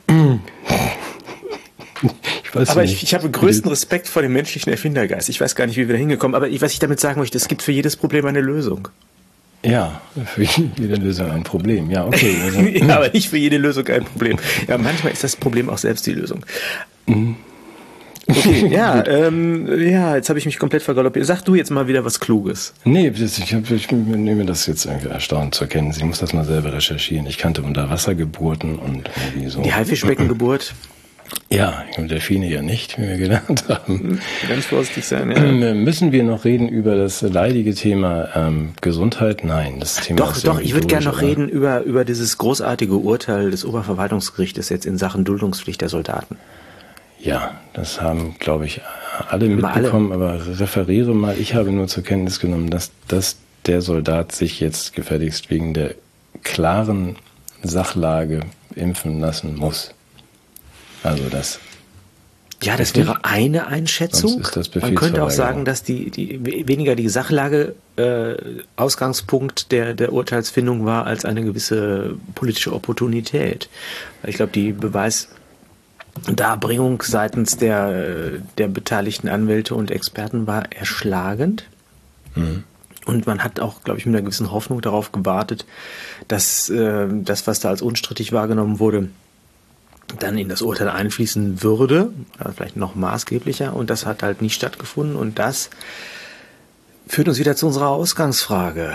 Ich weiß aber nicht. ich, ich habe größten Respekt vor dem menschlichen Erfindergeist. Ich weiß gar nicht, wie wir da hingekommen. Aber was ich damit sagen möchte, es gibt für jedes Problem eine Lösung. Ja, für jede Lösung ein Problem. Ja, okay. Also, ja, aber nicht für jede Lösung ein Problem. Ja, manchmal ist das Problem auch selbst die Lösung. Mhm. Okay, ja, ähm, ja, jetzt habe ich mich komplett vergaloppiert. Sag du jetzt mal wieder was Kluges. Nee, ich, ich, ich nehme das jetzt irgendwie erstaunt zur Kenntnis. Ich muss das mal selber recherchieren. Ich kannte Unterwassergeburten und irgendwie so. Die Haifischbeckengeburt? Ja, Delfine ja nicht, wie wir gelernt haben. Ganz vorsichtig sein, ja. Ähm, müssen wir noch reden über das leidige Thema ähm, Gesundheit? Nein, das Thema Doch, ist doch, ich würde gerne noch oder? reden über, über dieses großartige Urteil des Oberverwaltungsgerichtes jetzt in Sachen Duldungspflicht der Soldaten. Ja, das haben, glaube ich, alle mitbekommen, alle. Aber referiere mal. Ich habe nur zur Kenntnis genommen, dass, dass der Soldat sich jetzt gefälligst wegen der klaren Sachlage impfen lassen muss. Also das. Ja, das wäre eine Einschätzung. Ist das Man könnte auch sagen, dass die, die weniger die Sachlage äh, Ausgangspunkt der, der Urteilsfindung war als eine gewisse politische Opportunität. Ich glaube, die Beweis Darbringung seitens der, der beteiligten Anwälte und Experten war erschlagend. Mhm. Und man hat auch, glaube ich, mit einer gewissen Hoffnung darauf gewartet, dass äh, das, was da als unstrittig wahrgenommen wurde, dann in das Urteil einfließen würde, oder vielleicht noch maßgeblicher, und das hat halt nicht stattgefunden, und das führt uns wieder zu unserer Ausgangsfrage.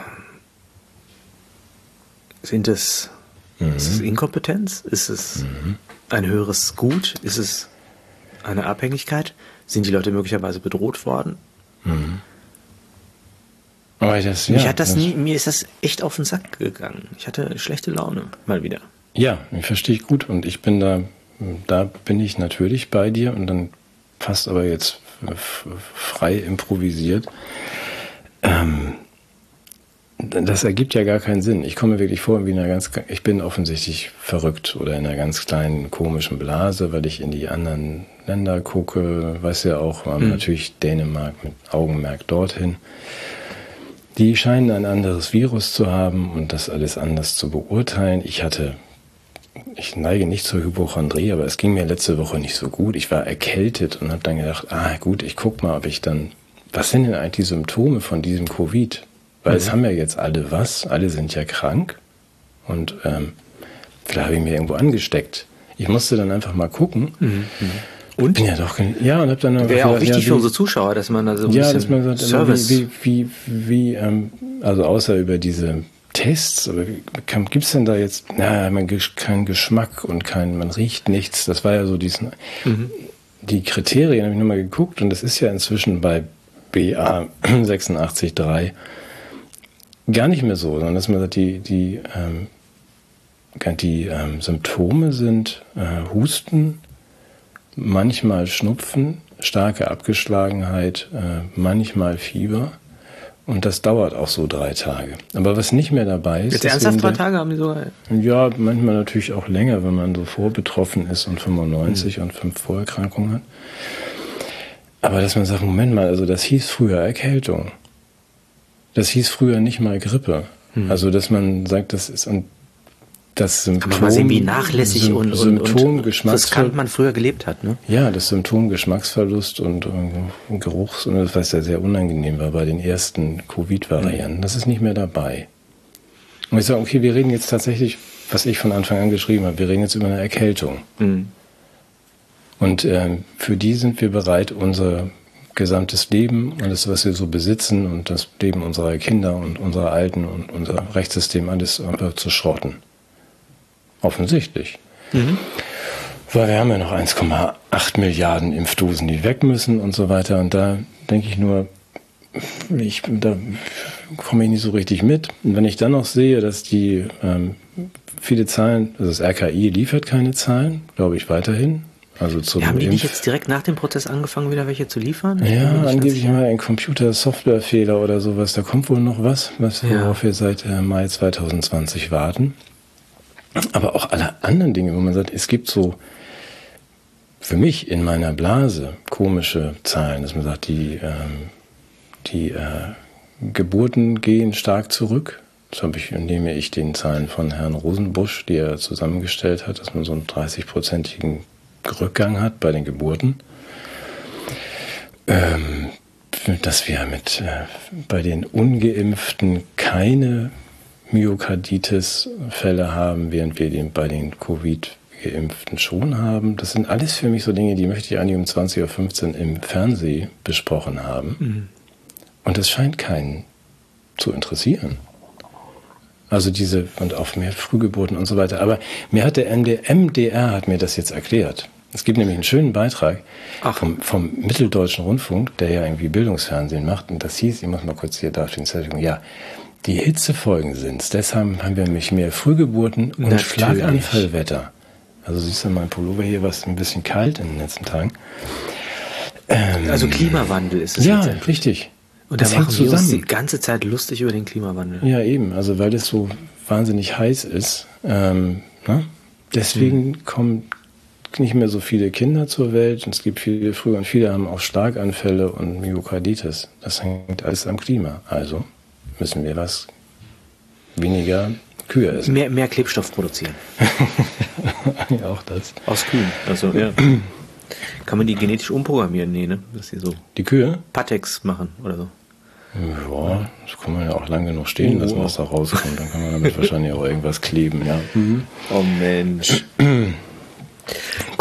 Sind es, mhm. ist es Inkompetenz? Ist es mhm. ein höheres Gut? Ist es eine Abhängigkeit? Sind die Leute möglicherweise bedroht worden? Mhm. Aber das, ja, Mich hat das, das nie, mir ist das echt auf den Sack gegangen. Ich hatte schlechte Laune, mal wieder. Ja, ich verstehe ich gut, und ich bin da, da bin ich natürlich bei dir, und dann fast aber jetzt frei improvisiert. Ähm, das ergibt ja gar keinen Sinn. Ich komme mir wirklich vor, wie in einer ganz, ich bin offensichtlich verrückt oder in einer ganz kleinen komischen Blase, weil ich in die anderen Länder gucke, weiß ja auch, mhm. natürlich Dänemark mit Augenmerk dorthin. Die scheinen ein anderes Virus zu haben und das alles anders zu beurteilen. Ich hatte, ich neige nicht zur Hypochondrie, aber es ging mir letzte Woche nicht so gut. Ich war erkältet und habe dann gedacht, ah gut, ich guck mal, ob ich dann, was sind denn eigentlich die Symptome von diesem Covid? Weil mhm. es haben ja jetzt alle was, alle sind ja krank, und ähm, vielleicht habe ich mir irgendwo angesteckt. Ich musste dann einfach mal gucken. Mhm. Und? Bin ja doch, ja, und hab dann wäre ja auch wichtig ja, wie, für unsere Zuschauer, dass man da so ein ja, bisschen dass man sagt, Service, wie, wie, wie, wie ähm, also außer über diese Tests, aber gibt es denn da jetzt, na, man keinen Geschmack und kein, man riecht nichts. Das war ja so diesen, mhm. die Kriterien habe ich nochmal geguckt, und das ist ja inzwischen bei B A sechsundachtzig Punkt drei gar nicht mehr so, sondern dass man sagt, die, die, ähm, die ähm, Symptome sind äh, Husten, manchmal Schnupfen, starke Abgeschlagenheit, äh, manchmal Fieber, und das dauert auch so drei Tage. Aber was nicht mehr dabei ist... Jetzt ernsthaft drei Tage haben die sogar? Ja, manchmal natürlich auch länger, wenn man so vorbetroffen ist und fünfundneunzig mhm. und fünf Vorerkrankungen hat. Aber dass man sagt, Moment mal, also das hieß früher Erkältung. Das hieß früher nicht mal Grippe. Mhm. Also dass man sagt, das ist... und das Symptom, kann man mal sehen, wie nachlässig Sym- und, und, Symptom, und riskant man früher gelebt hat, ne? Ja, das Symptom Geschmacksverlust und, und Geruchs, und das, was ja sehr unangenehm war bei den ersten Covid-Varianten, mhm. das ist nicht mehr dabei. Und ich sage, okay, wir reden jetzt tatsächlich, was ich von Anfang an geschrieben habe, wir reden jetzt über eine Erkältung. Mhm. Und äh, für die sind wir bereit, unser gesamtes Leben und das, was wir so besitzen, und das Leben unserer Kinder und unserer Alten und unser Rechtssystem, alles einfach zu schrotten. Offensichtlich. Mhm. Weil wir haben ja noch eins Komma acht Milliarden Impfdosen, die weg müssen und so weiter. Und da denke ich nur, ich, da komme ich nicht so richtig mit. Und wenn ich dann noch sehe, dass die ähm, viele Zahlen, also das R K I liefert keine Zahlen, glaube ich weiterhin. Also zum ja, haben die Impf- nicht jetzt direkt nach dem Prozess angefangen, wieder welche zu liefern? Ja, angeblich mal ein Computer-Software-Fehler oder sowas. Da kommt wohl noch was, was ja. worauf wir seit äh, Mai zwanzig zwanzig warten. Aber auch alle anderen Dinge, wo man sagt, es gibt so für mich in meiner Blase komische Zahlen, dass man sagt, die, ähm, die äh, Geburten gehen stark zurück. Das habe ich, nehme ich den Zahlen von Herrn Rosenbusch, die er zusammengestellt hat, dass man so einen dreißig-prozentigen Rückgang hat bei den Geburten. Ähm, dass wir mit äh, bei den Ungeimpften keine Myokarditis-Fälle haben, während wir den bei den Covid-Geimpften schon haben. Das sind alles für mich so Dinge, die möchte ich eigentlich um zwanzig Uhr fünfzehn im Fernsehen besprochen haben. Mhm. Und das scheint keinen zu interessieren. Also diese, und auch mehr Frühgeburten und so weiter. Aber mir hat der M D R hat mir das jetzt erklärt. Es gibt nämlich einen schönen Beitrag vom, vom Mitteldeutschen Rundfunk, der ja irgendwie Bildungsfernsehen macht. Und das hieß, ich muss mal kurz hier da auf den Zettel, ja, die Hitzefolgen sind's. Deshalb haben wir nämlich mehr Frühgeburten und Natürlich. Schlaganfallwetter. Also siehst du, mein Pullover hier war es ein bisschen kalt in den letzten Tagen. Ähm, also Klimawandel ist es. Ja, jetzt. Richtig. Und da machen wir uns die ganze Zeit lustig über den Klimawandel. Ja, eben. Also weil es so wahnsinnig heiß ist. Ähm, ne? Deswegen hm. kommen nicht mehr so viele Kinder zur Welt. Und es gibt viele früher und viele haben auch Schlaganfälle und Myokarditis. Das hängt alles am Klima. Also müssen wir was weniger Kühe essen. Mehr, mehr Klebstoff produzieren. Ja, auch das. Aus Kühen. Also, ja. Kann man die genetisch umprogrammieren? Nee, ne? Dass die so die Kühe? Patex machen oder so. Ja, das kann man ja auch lange genug stehen lassen, oh. was da rauskommt. Dann kann man damit wahrscheinlich auch irgendwas kleben, ja. Mhm. Oh Mensch.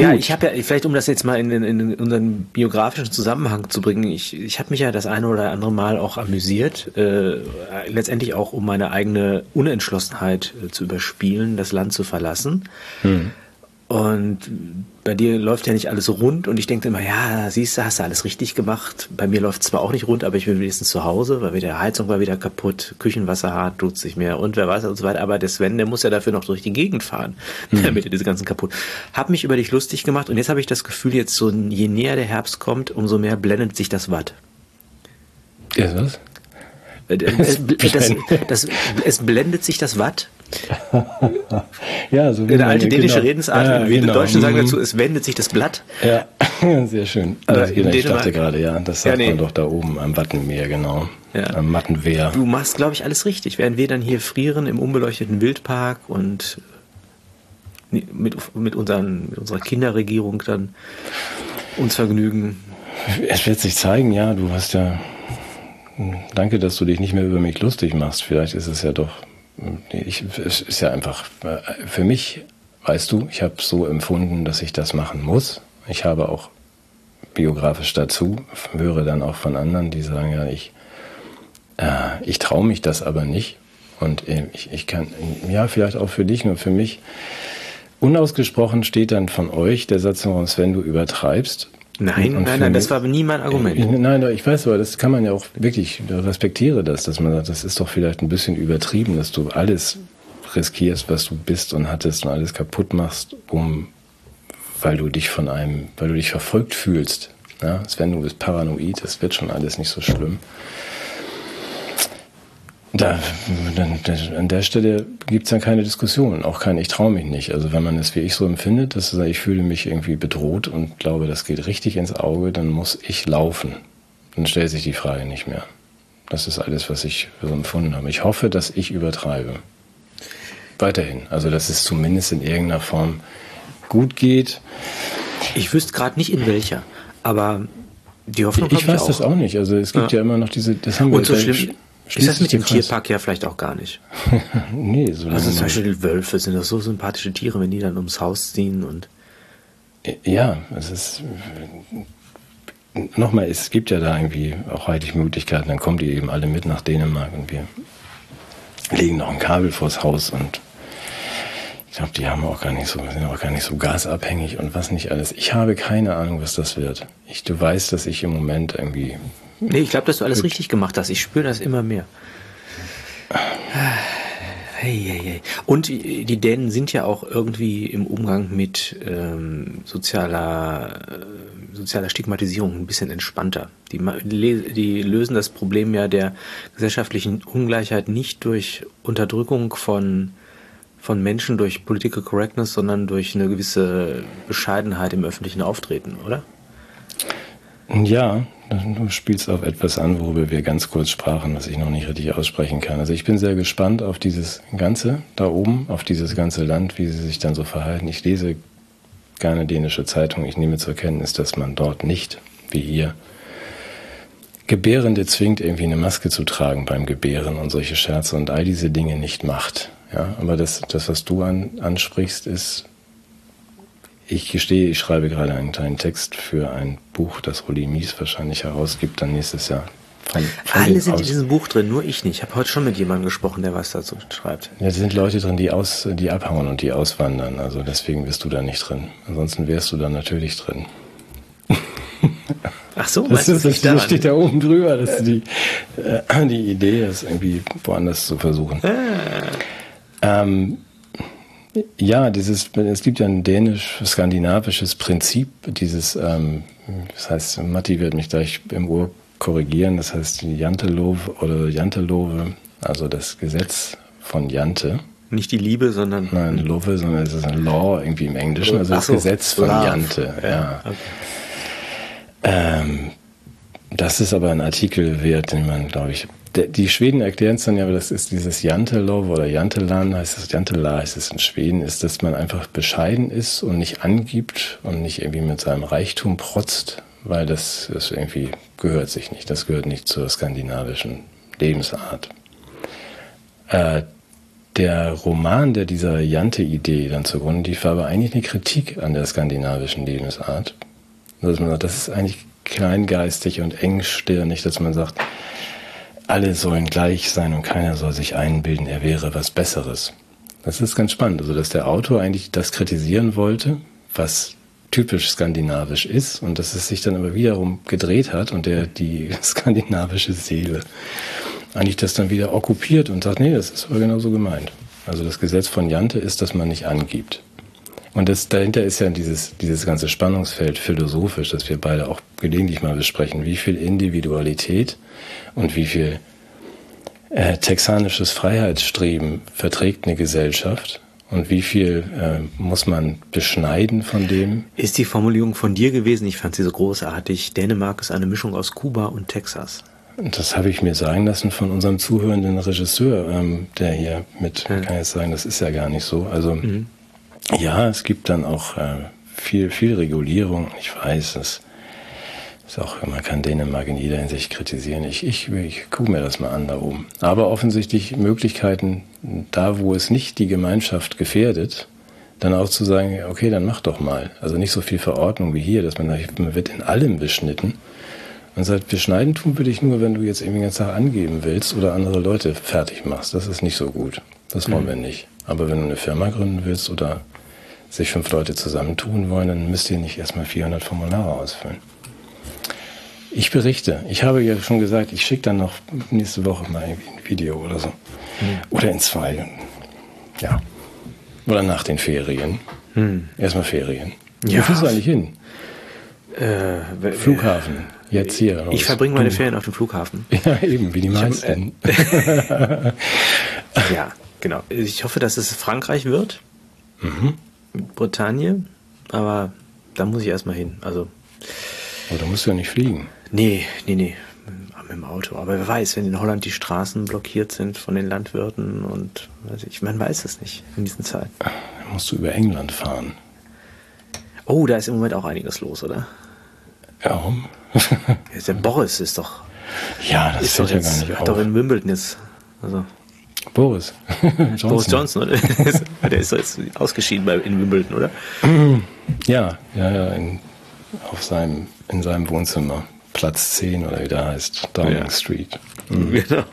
Ja, ich habe ja, vielleicht um das jetzt mal in, in, in unseren biografischen Zusammenhang zu bringen, ich, ich habe mich ja das eine oder andere Mal auch amüsiert, äh, letztendlich auch um meine eigene Unentschlossenheit äh, zu überspielen, das Land zu verlassen. Hm. Und bei dir läuft ja nicht alles so rund und ich denke immer, ja, siehst du, hast du alles richtig gemacht. Bei mir läuft es zwar auch nicht rund, aber ich bin wenigstens zu Hause, weil wieder Heizung war wieder kaputt, Küchenwasser hart, tut's nicht mehr und wer weiß und so weiter. Aber der Sven, der muss ja dafür noch durch die Gegend fahren, mhm. damit er diese ganzen kaputt. Hab mich über dich lustig gemacht und jetzt habe ich das Gefühl, jetzt so je näher der Herbst kommt, umso mehr blendet sich das Watt. Ja, was? Es, das, das, es blendet sich das Watt. Ja, so wie eine alte dänische genau. Redensart. Ja, wir genau. Deutschen sagen dazu, es wendet sich das Blatt. Ja, sehr schön. Also, genau, ich dachte gerade, ja, das sagt ja, nee. man doch da oben am Wattenmeer, genau. Ja. Am Mattenwehr. Du machst, glaube ich, alles richtig. Während wir dann hier frieren im unbeleuchteten Wildpark und mit, mit, unseren, mit unserer Kinderregierung dann uns vergnügen. Es wird sich zeigen, ja, du hast ja... Danke, dass du dich nicht mehr über mich lustig machst. Vielleicht ist es ja doch... Ich, es ist ja einfach... Für mich, weißt du, ich habe so empfunden, dass ich das machen muss. Ich habe auch biografisch dazu, höre dann auch von anderen, die sagen, ja, ich, äh, ich traue mich das aber nicht. Und ich, ich kann, ja, vielleicht auch für dich, nur für mich. Unausgesprochen steht dann von euch der Satz, wenn du übertreibst. Nein, und nein, nein, das war nie mein Argument. Ich, nein, ich weiß, aber das kann man ja auch wirklich, ich respektiere das, dass man sagt, das ist doch vielleicht ein bisschen übertrieben, dass du alles riskierst, was du bist und hattest und alles kaputt machst, um, weil du dich von einem, weil du dich verfolgt fühlst. Ja, Sven, du bist paranoid, das wird schon alles nicht so schlimm. Da, dann, an der Stelle gibt es dann keine Diskussion, auch kein ich traue mich nicht. Also wenn man es wie ich so empfindet, dass ich fühle mich irgendwie bedroht und glaube, das geht richtig ins Auge, dann muss ich laufen. Dann stellt sich die Frage nicht mehr. Das ist alles, was ich so empfunden habe. Ich hoffe, dass ich übertreibe. Weiterhin. Also dass es zumindest in irgendeiner Form gut geht. Ich wüsste gerade nicht in welcher, aber die Hoffnung habe ich Ich weiß auch. das auch nicht. Also es gibt ja, ja immer noch diese... Das haben wir und so schlimm... Ist das mit dem Tierpark ja vielleicht auch gar nicht? Nee, so also zum Beispiel Wölfe sind doch so sympathische Tiere, wenn die dann ums Haus ziehen und... Ja, es ist... Nochmal, es gibt ja da irgendwie auch reichlich Möglichkeiten, dann kommen die eben alle mit nach Dänemark und wir legen noch ein Kabel vors Haus und ich glaube, die haben auch gar nicht so, sind auch gar nicht so gasabhängig und was nicht alles. Ich habe keine Ahnung, was das wird. Ich, du weißt, dass ich im Moment irgendwie... Nee, ich glaube, dass du alles richtig gemacht hast. Ich spüre das immer mehr. Hey, hey, hey. Und die Dänen sind ja auch irgendwie im Umgang mit ähm, sozialer, äh, sozialer Stigmatisierung ein bisschen entspannter. Die, die lösen das Problem ja der gesellschaftlichen Ungleichheit nicht durch Unterdrückung von, von Menschen, durch Political Correctness, sondern durch eine gewisse Bescheidenheit im öffentlichen Auftreten, oder? Ja, du spielst auf etwas an, worüber wir ganz kurz sprachen, was ich noch nicht richtig aussprechen kann. Also ich bin sehr gespannt auf dieses Ganze da oben, auf dieses ganze Land, wie sie sich dann so verhalten. Ich lese gerne dänische Zeitungen. Ich nehme zur Kenntnis, dass man dort nicht, wie hier, Gebärende zwingt, irgendwie eine Maske zu tragen beim Gebären und solche Scherze und all diese Dinge nicht macht. Ja, aber das, das was du an, ansprichst, ist... Ich gestehe, ich schreibe gerade einen kleinen Text für ein Buch, das Uli Mies wahrscheinlich herausgibt, dann nächstes Jahr. Von, von Alle sind in diesem Buch drin, nur ich nicht. Ich habe heute schon mit jemandem gesprochen, der was dazu schreibt. Ja, es sind Leute drin, die, aus, die abhauen und die auswandern. Also deswegen bist du da nicht drin. Ansonsten wärst du da natürlich drin. Ach so, das, ist, das, das steht da oben drüber. Das ist die, äh, die Idee, das irgendwie woanders zu versuchen. Ah. Ähm, Ja, dieses, es gibt ja ein dänisch-skandinavisches Prinzip, dieses, ähm, das heißt, Matti wird mich gleich im Ohr korrigieren, das heißt Jantelove oder Jantelove, also das Gesetz von Jante. Nicht die Liebe, sondern... Nein, Love, sondern es ist ein Law irgendwie im Englischen, also das so, Gesetz von Love. Jante. Ja. Ja. Okay. Ähm, das ist aber ein Artikel wert, den man, glaube ich... Die Schweden erklären es dann ja, aber das ist dieses Jantelov oder Jantelan, heißt es, Jantela heißt es in Schweden, ist, dass man einfach bescheiden ist und nicht angibt und nicht irgendwie mit seinem Reichtum protzt, weil das, das irgendwie gehört sich nicht. Das gehört nicht zur skandinavischen Lebensart. Äh, der Roman, der dieser Jante-Idee dann zugrunde lief, war aber eigentlich eine Kritik an der skandinavischen Lebensart. Dass man sagt, das ist eigentlich kleingeistig und engstirnig, dass man sagt, alle sollen gleich sein und keiner soll sich einbilden, er wäre was Besseres. Das ist ganz spannend, also dass der Autor eigentlich das kritisieren wollte, was typisch skandinavisch ist und dass es sich dann aber wiederum gedreht hat und der die skandinavische Seele eigentlich das dann wieder okkupiert und sagt, nee, das ist aber genauso gemeint. Also das Gesetz von Jante ist, dass man nicht angibt. Und das, dahinter ist ja dieses, dieses ganze Spannungsfeld philosophisch, das wir beide auch gelegentlich mal besprechen. Wie viel Individualität und wie viel äh, texanisches Freiheitsstreben verträgt eine Gesellschaft und wie viel äh, muss man beschneiden von dem? Ist die Formulierung von dir gewesen? Ich fand sie so großartig. Dänemark ist eine Mischung aus Kuba und Texas. Das habe ich mir sagen lassen von unserem zuhörenden Regisseur, ähm, der hier mit, ja. kann jetzt sagen, das ist ja gar nicht so. Also mhm. ja, es gibt dann auch äh, viel, viel Regulierung. Ich weiß, das ist auch, man kann Dänemark in jeder Hinsicht kritisieren. Ich, ich, ich gucke mir das mal an da oben. Aber offensichtlich Möglichkeiten, da wo es nicht die Gemeinschaft gefährdet, dann auch zu sagen, okay, dann mach doch mal. Also nicht so viel Verordnung wie hier, dass man, man wird in allem beschnitten. Man sagt, beschneiden tun würde ich nur, wenn du jetzt irgendwie den ganzen Tag angeben willst oder andere Leute fertig machst. Das ist nicht so gut. Das wollen mhm. wir nicht. Aber wenn du eine Firma gründen willst oder sich fünf Leute zusammentun wollen, dann müsst ihr nicht erstmal vierhundert Formulare ausfüllen. Ich berichte. Ich habe ja schon gesagt, ich schicke dann noch nächste Woche mal irgendwie ein Video oder so. Mhm. Oder in zwei. Ja. Oder nach den Ferien. Mhm. Erstmal Ferien. Ja. Wo fährst du eigentlich hin? Äh, Flughafen. Jetzt hier. Ich verbringe meine Ferien auf dem Flughafen. Ja, eben, wie die meisten. Hab, äh, ja, genau. Ich hoffe, dass es Frankreich wird. Mhm. Bretagne. Aber da muss ich erstmal hin. Also. Aber da musst du ja nicht fliegen. Nee, nee, nee. Mit dem Auto. Aber wer weiß, wenn in Holland die Straßen blockiert sind von den Landwirten und also ich, man weiß es nicht in diesen Zeiten. Dann musst du über England fahren. Oh, da ist im Moment auch einiges los, oder? Warum? Der Boris ist doch. Ja, das ist fällt ja gar nicht hat auf. doch in Wimbledon jetzt. Also. Boris. Johnson. Boris Johnson, oder? Der ist jetzt ausgeschieden bei, in Wimbledon, oder? Ja, ja, ja. In, auf seinem, in seinem Wohnzimmer. Platz zehn oder wie der heißt. Downing ja. Street. Mhm. Genau.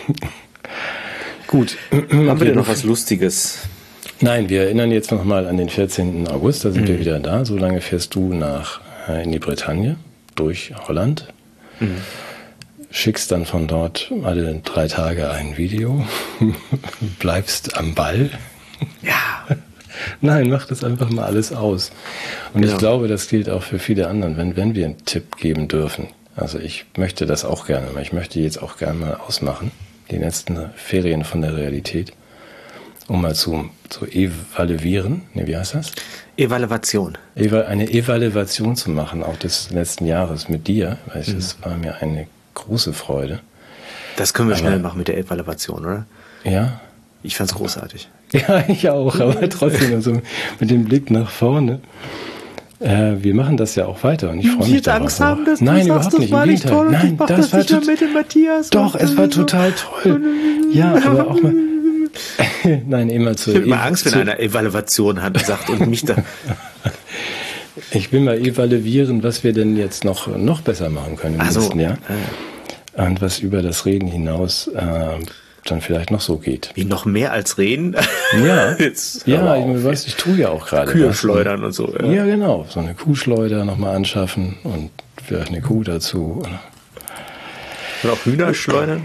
Gut. Haben wir denn noch was Lustiges? Nein, wir erinnern jetzt nochmal an den vierzehnten August, da sind mhm. wir wieder da. So lange fährst du nach äh, in die Bretagne, durch Holland. Mhm. Schickst dann von dort alle drei Tage ein Video, bleibst am Ball. Ja. Nein, mach das einfach mal alles aus. Und genau. Ich glaube, das gilt auch für viele anderen, wenn, wenn wir einen Tipp geben dürfen. Also ich möchte das auch gerne mal. Ich möchte jetzt auch gerne mal ausmachen, die letzten Ferien von der Realität. Um mal zu, zu evaluieren, ne, wie heißt das? Evaluation. Eva, eine Evaluation zu machen, auch des letzten Jahres mit dir, weil mhm. es war mir eine große Freude. Das können wir aber schnell machen mit der Evaluation, oder? Ja. Ich fand's großartig. Ja, ich auch, aber trotzdem also mit dem Blick nach vorne. Äh, wir machen das ja auch weiter und ich freue mich darauf. Angst haben, dass Nein, du überhaupt sagst, nicht. Das war nicht toll. Nein, ich mach das das war nicht mehr mit dem Matthias. Doch, es war total toll. Ja, aber auch mal. Nein, immer zu. Ich habe immer Angst, wenn einer Evaluation hat, sagt und mich da. Ich will mal evaluieren, was wir denn jetzt noch, noch besser machen können im so. nächsten Jahr. Und was über das Reden hinaus äh, dann vielleicht noch so geht. Wie noch mehr als reden? Ja, jetzt, ja ich, auf, weiß, ich tue ja auch gerade. Kühe schleudern und so. Ja. ja, genau. So eine Kuhschleuder nochmal anschaffen und vielleicht eine Kuh dazu. Und auch Hühner schleudern?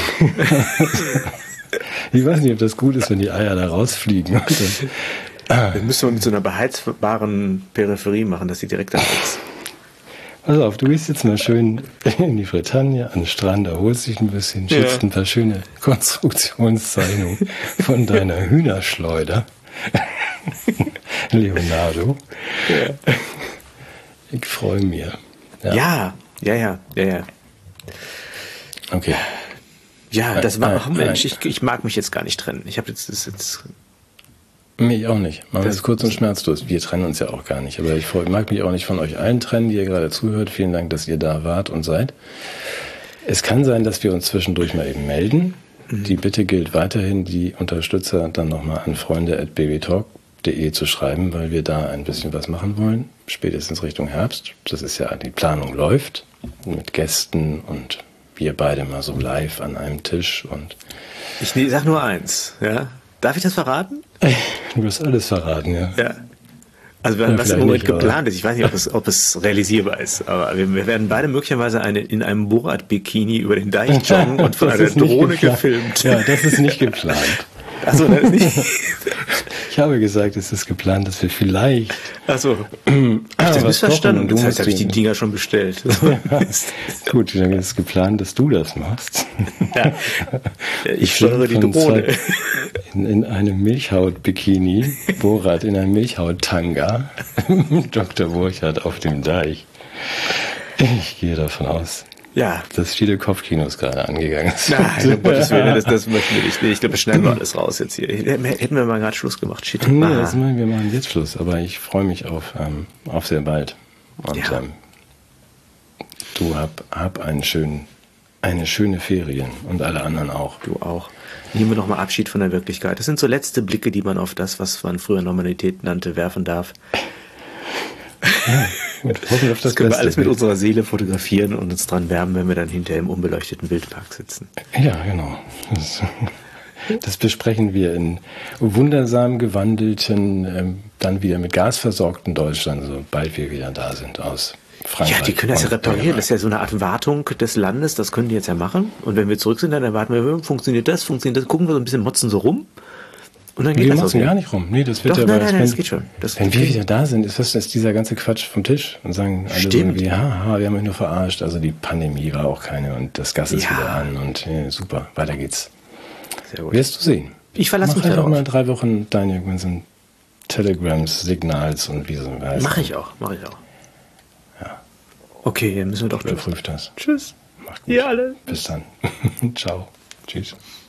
Ich weiß nicht, ob das gut ist, wenn die Eier da rausfliegen. Das müssen wir mit so einer beheizbaren Peripherie machen, dass sie direkt da ist. Pass auf, du gehst jetzt mal schön in die Bretagne, an den Strand, erholst dich ein bisschen, schickst ja. ein paar schöne Konstruktionszeichnungen von deiner Hühnerschleuder. Leonardo. Ja. Ich freue mich. Ja, ja, ja, ja, ja. ja. Okay. Ja, das war auch, Mensch, ich, ich mag mich jetzt gar nicht trennen. Ich habe jetzt, das jetzt. Mich auch nicht. Machen wir es kurz und schmerzlos. Wir trennen uns ja auch gar nicht. Aber ich mag mich auch nicht von euch allen trennen, die ihr gerade zuhört. Vielen Dank, dass ihr da wart und seid. Es kann sein, dass wir uns zwischendurch mal eben melden. Mhm. Die Bitte gilt weiterhin, die Unterstützer dann nochmal an freunde at babytalk punkt de zu schreiben, weil wir da ein bisschen was machen wollen, spätestens Richtung Herbst. Das ist ja, die Planung läuft mit Gästen und wir beide mal so live an einem Tisch. Und ich sag nur eins, ja. Darf ich das verraten? Du wirst alles verraten, ja. Ja. Also ja, was im Moment nicht, geplant ist, ich weiß nicht, ob es, ob es realisierbar ist, aber wir, wir werden beide möglicherweise eine, in einem Borat-Bikini über den Deich joggen und von einer Drohne gefilmt. Ja, das ist nicht geplant. Achso, das ist nicht. Ich habe gesagt, es ist geplant, dass wir vielleicht. Achso. Ah, das missverstanden. Das heißt, habe ich die Dinger schon bestellt. Gut, dann ist es geplant, dass du das machst. Ja. Ich steuere die Drohne. In, in einem Milchhaut-Bikini, Borat in einem Milchhaut-Tanga, Doktor Burchard auf dem Deich. Ich gehe davon aus. Ja. Dass viele Kopfkinos gerade angegangen sind. Nein, um Gottes Willen, das, das möchten wir nicht. Ich glaube, wir schneiden wir alles raus jetzt hier. Hätten wir mal gerade Schluss gemacht. Shit. Nee, das machen, wir machen jetzt Schluss, aber ich freue mich auf, ähm, auf sehr bald. Und ja. ähm, du hab, hab einen schönen, eine schöne Ferien und alle anderen auch. Du auch. Nehmen wir nochmal Abschied von der Wirklichkeit. Das sind so letzte Blicke, die man auf das, was man früher Normalität nannte, werfen darf. Ja. Und hoffen auf das, das können Beste. wir alles mit unserer Seele fotografieren und uns dran wärmen, wenn wir dann hinterher im unbeleuchteten Wildpark sitzen. Ja, genau. Das, das besprechen wir in wundersam gewandelten, ähm, dann wieder mit Gas versorgten Deutschland, sobald wir wieder da sind aus Frankreich. Ja, die können das ja reparieren. Das ist ja so eine Art Wartung des Landes. Das können die jetzt ja machen. Und wenn wir zurück sind, dann erwarten wir, funktioniert das, funktioniert das. Gucken wir so ein bisschen, motzen so rum. Und dann geht wir das motzen gar nicht rum. Nee, das wird Doch, ja nein, aber, nein, nein, wenn, das geht schon. Das wenn wir geht. wieder da sind, ist, das, ist dieser ganze Quatsch vom Tisch und sagen alle Stimmt. irgendwie, haha, wir haben euch nur verarscht. Also die Pandemie war auch keine und das Gas ist Ja. wieder an und ja, super, weiter geht's. Sehr gut. Wirst du sehen. Ich verlasse Mach mich einfach darauf. mal drei Wochen deine ganzen Telegrams, Signals und wie so heißt. Mache ich auch, mache ich auch. Ja. Okay, dann müssen wir doch Überprüf das. Tschüss. Mach gut. Ihr alle. Bis dann. Ciao. Tschüss.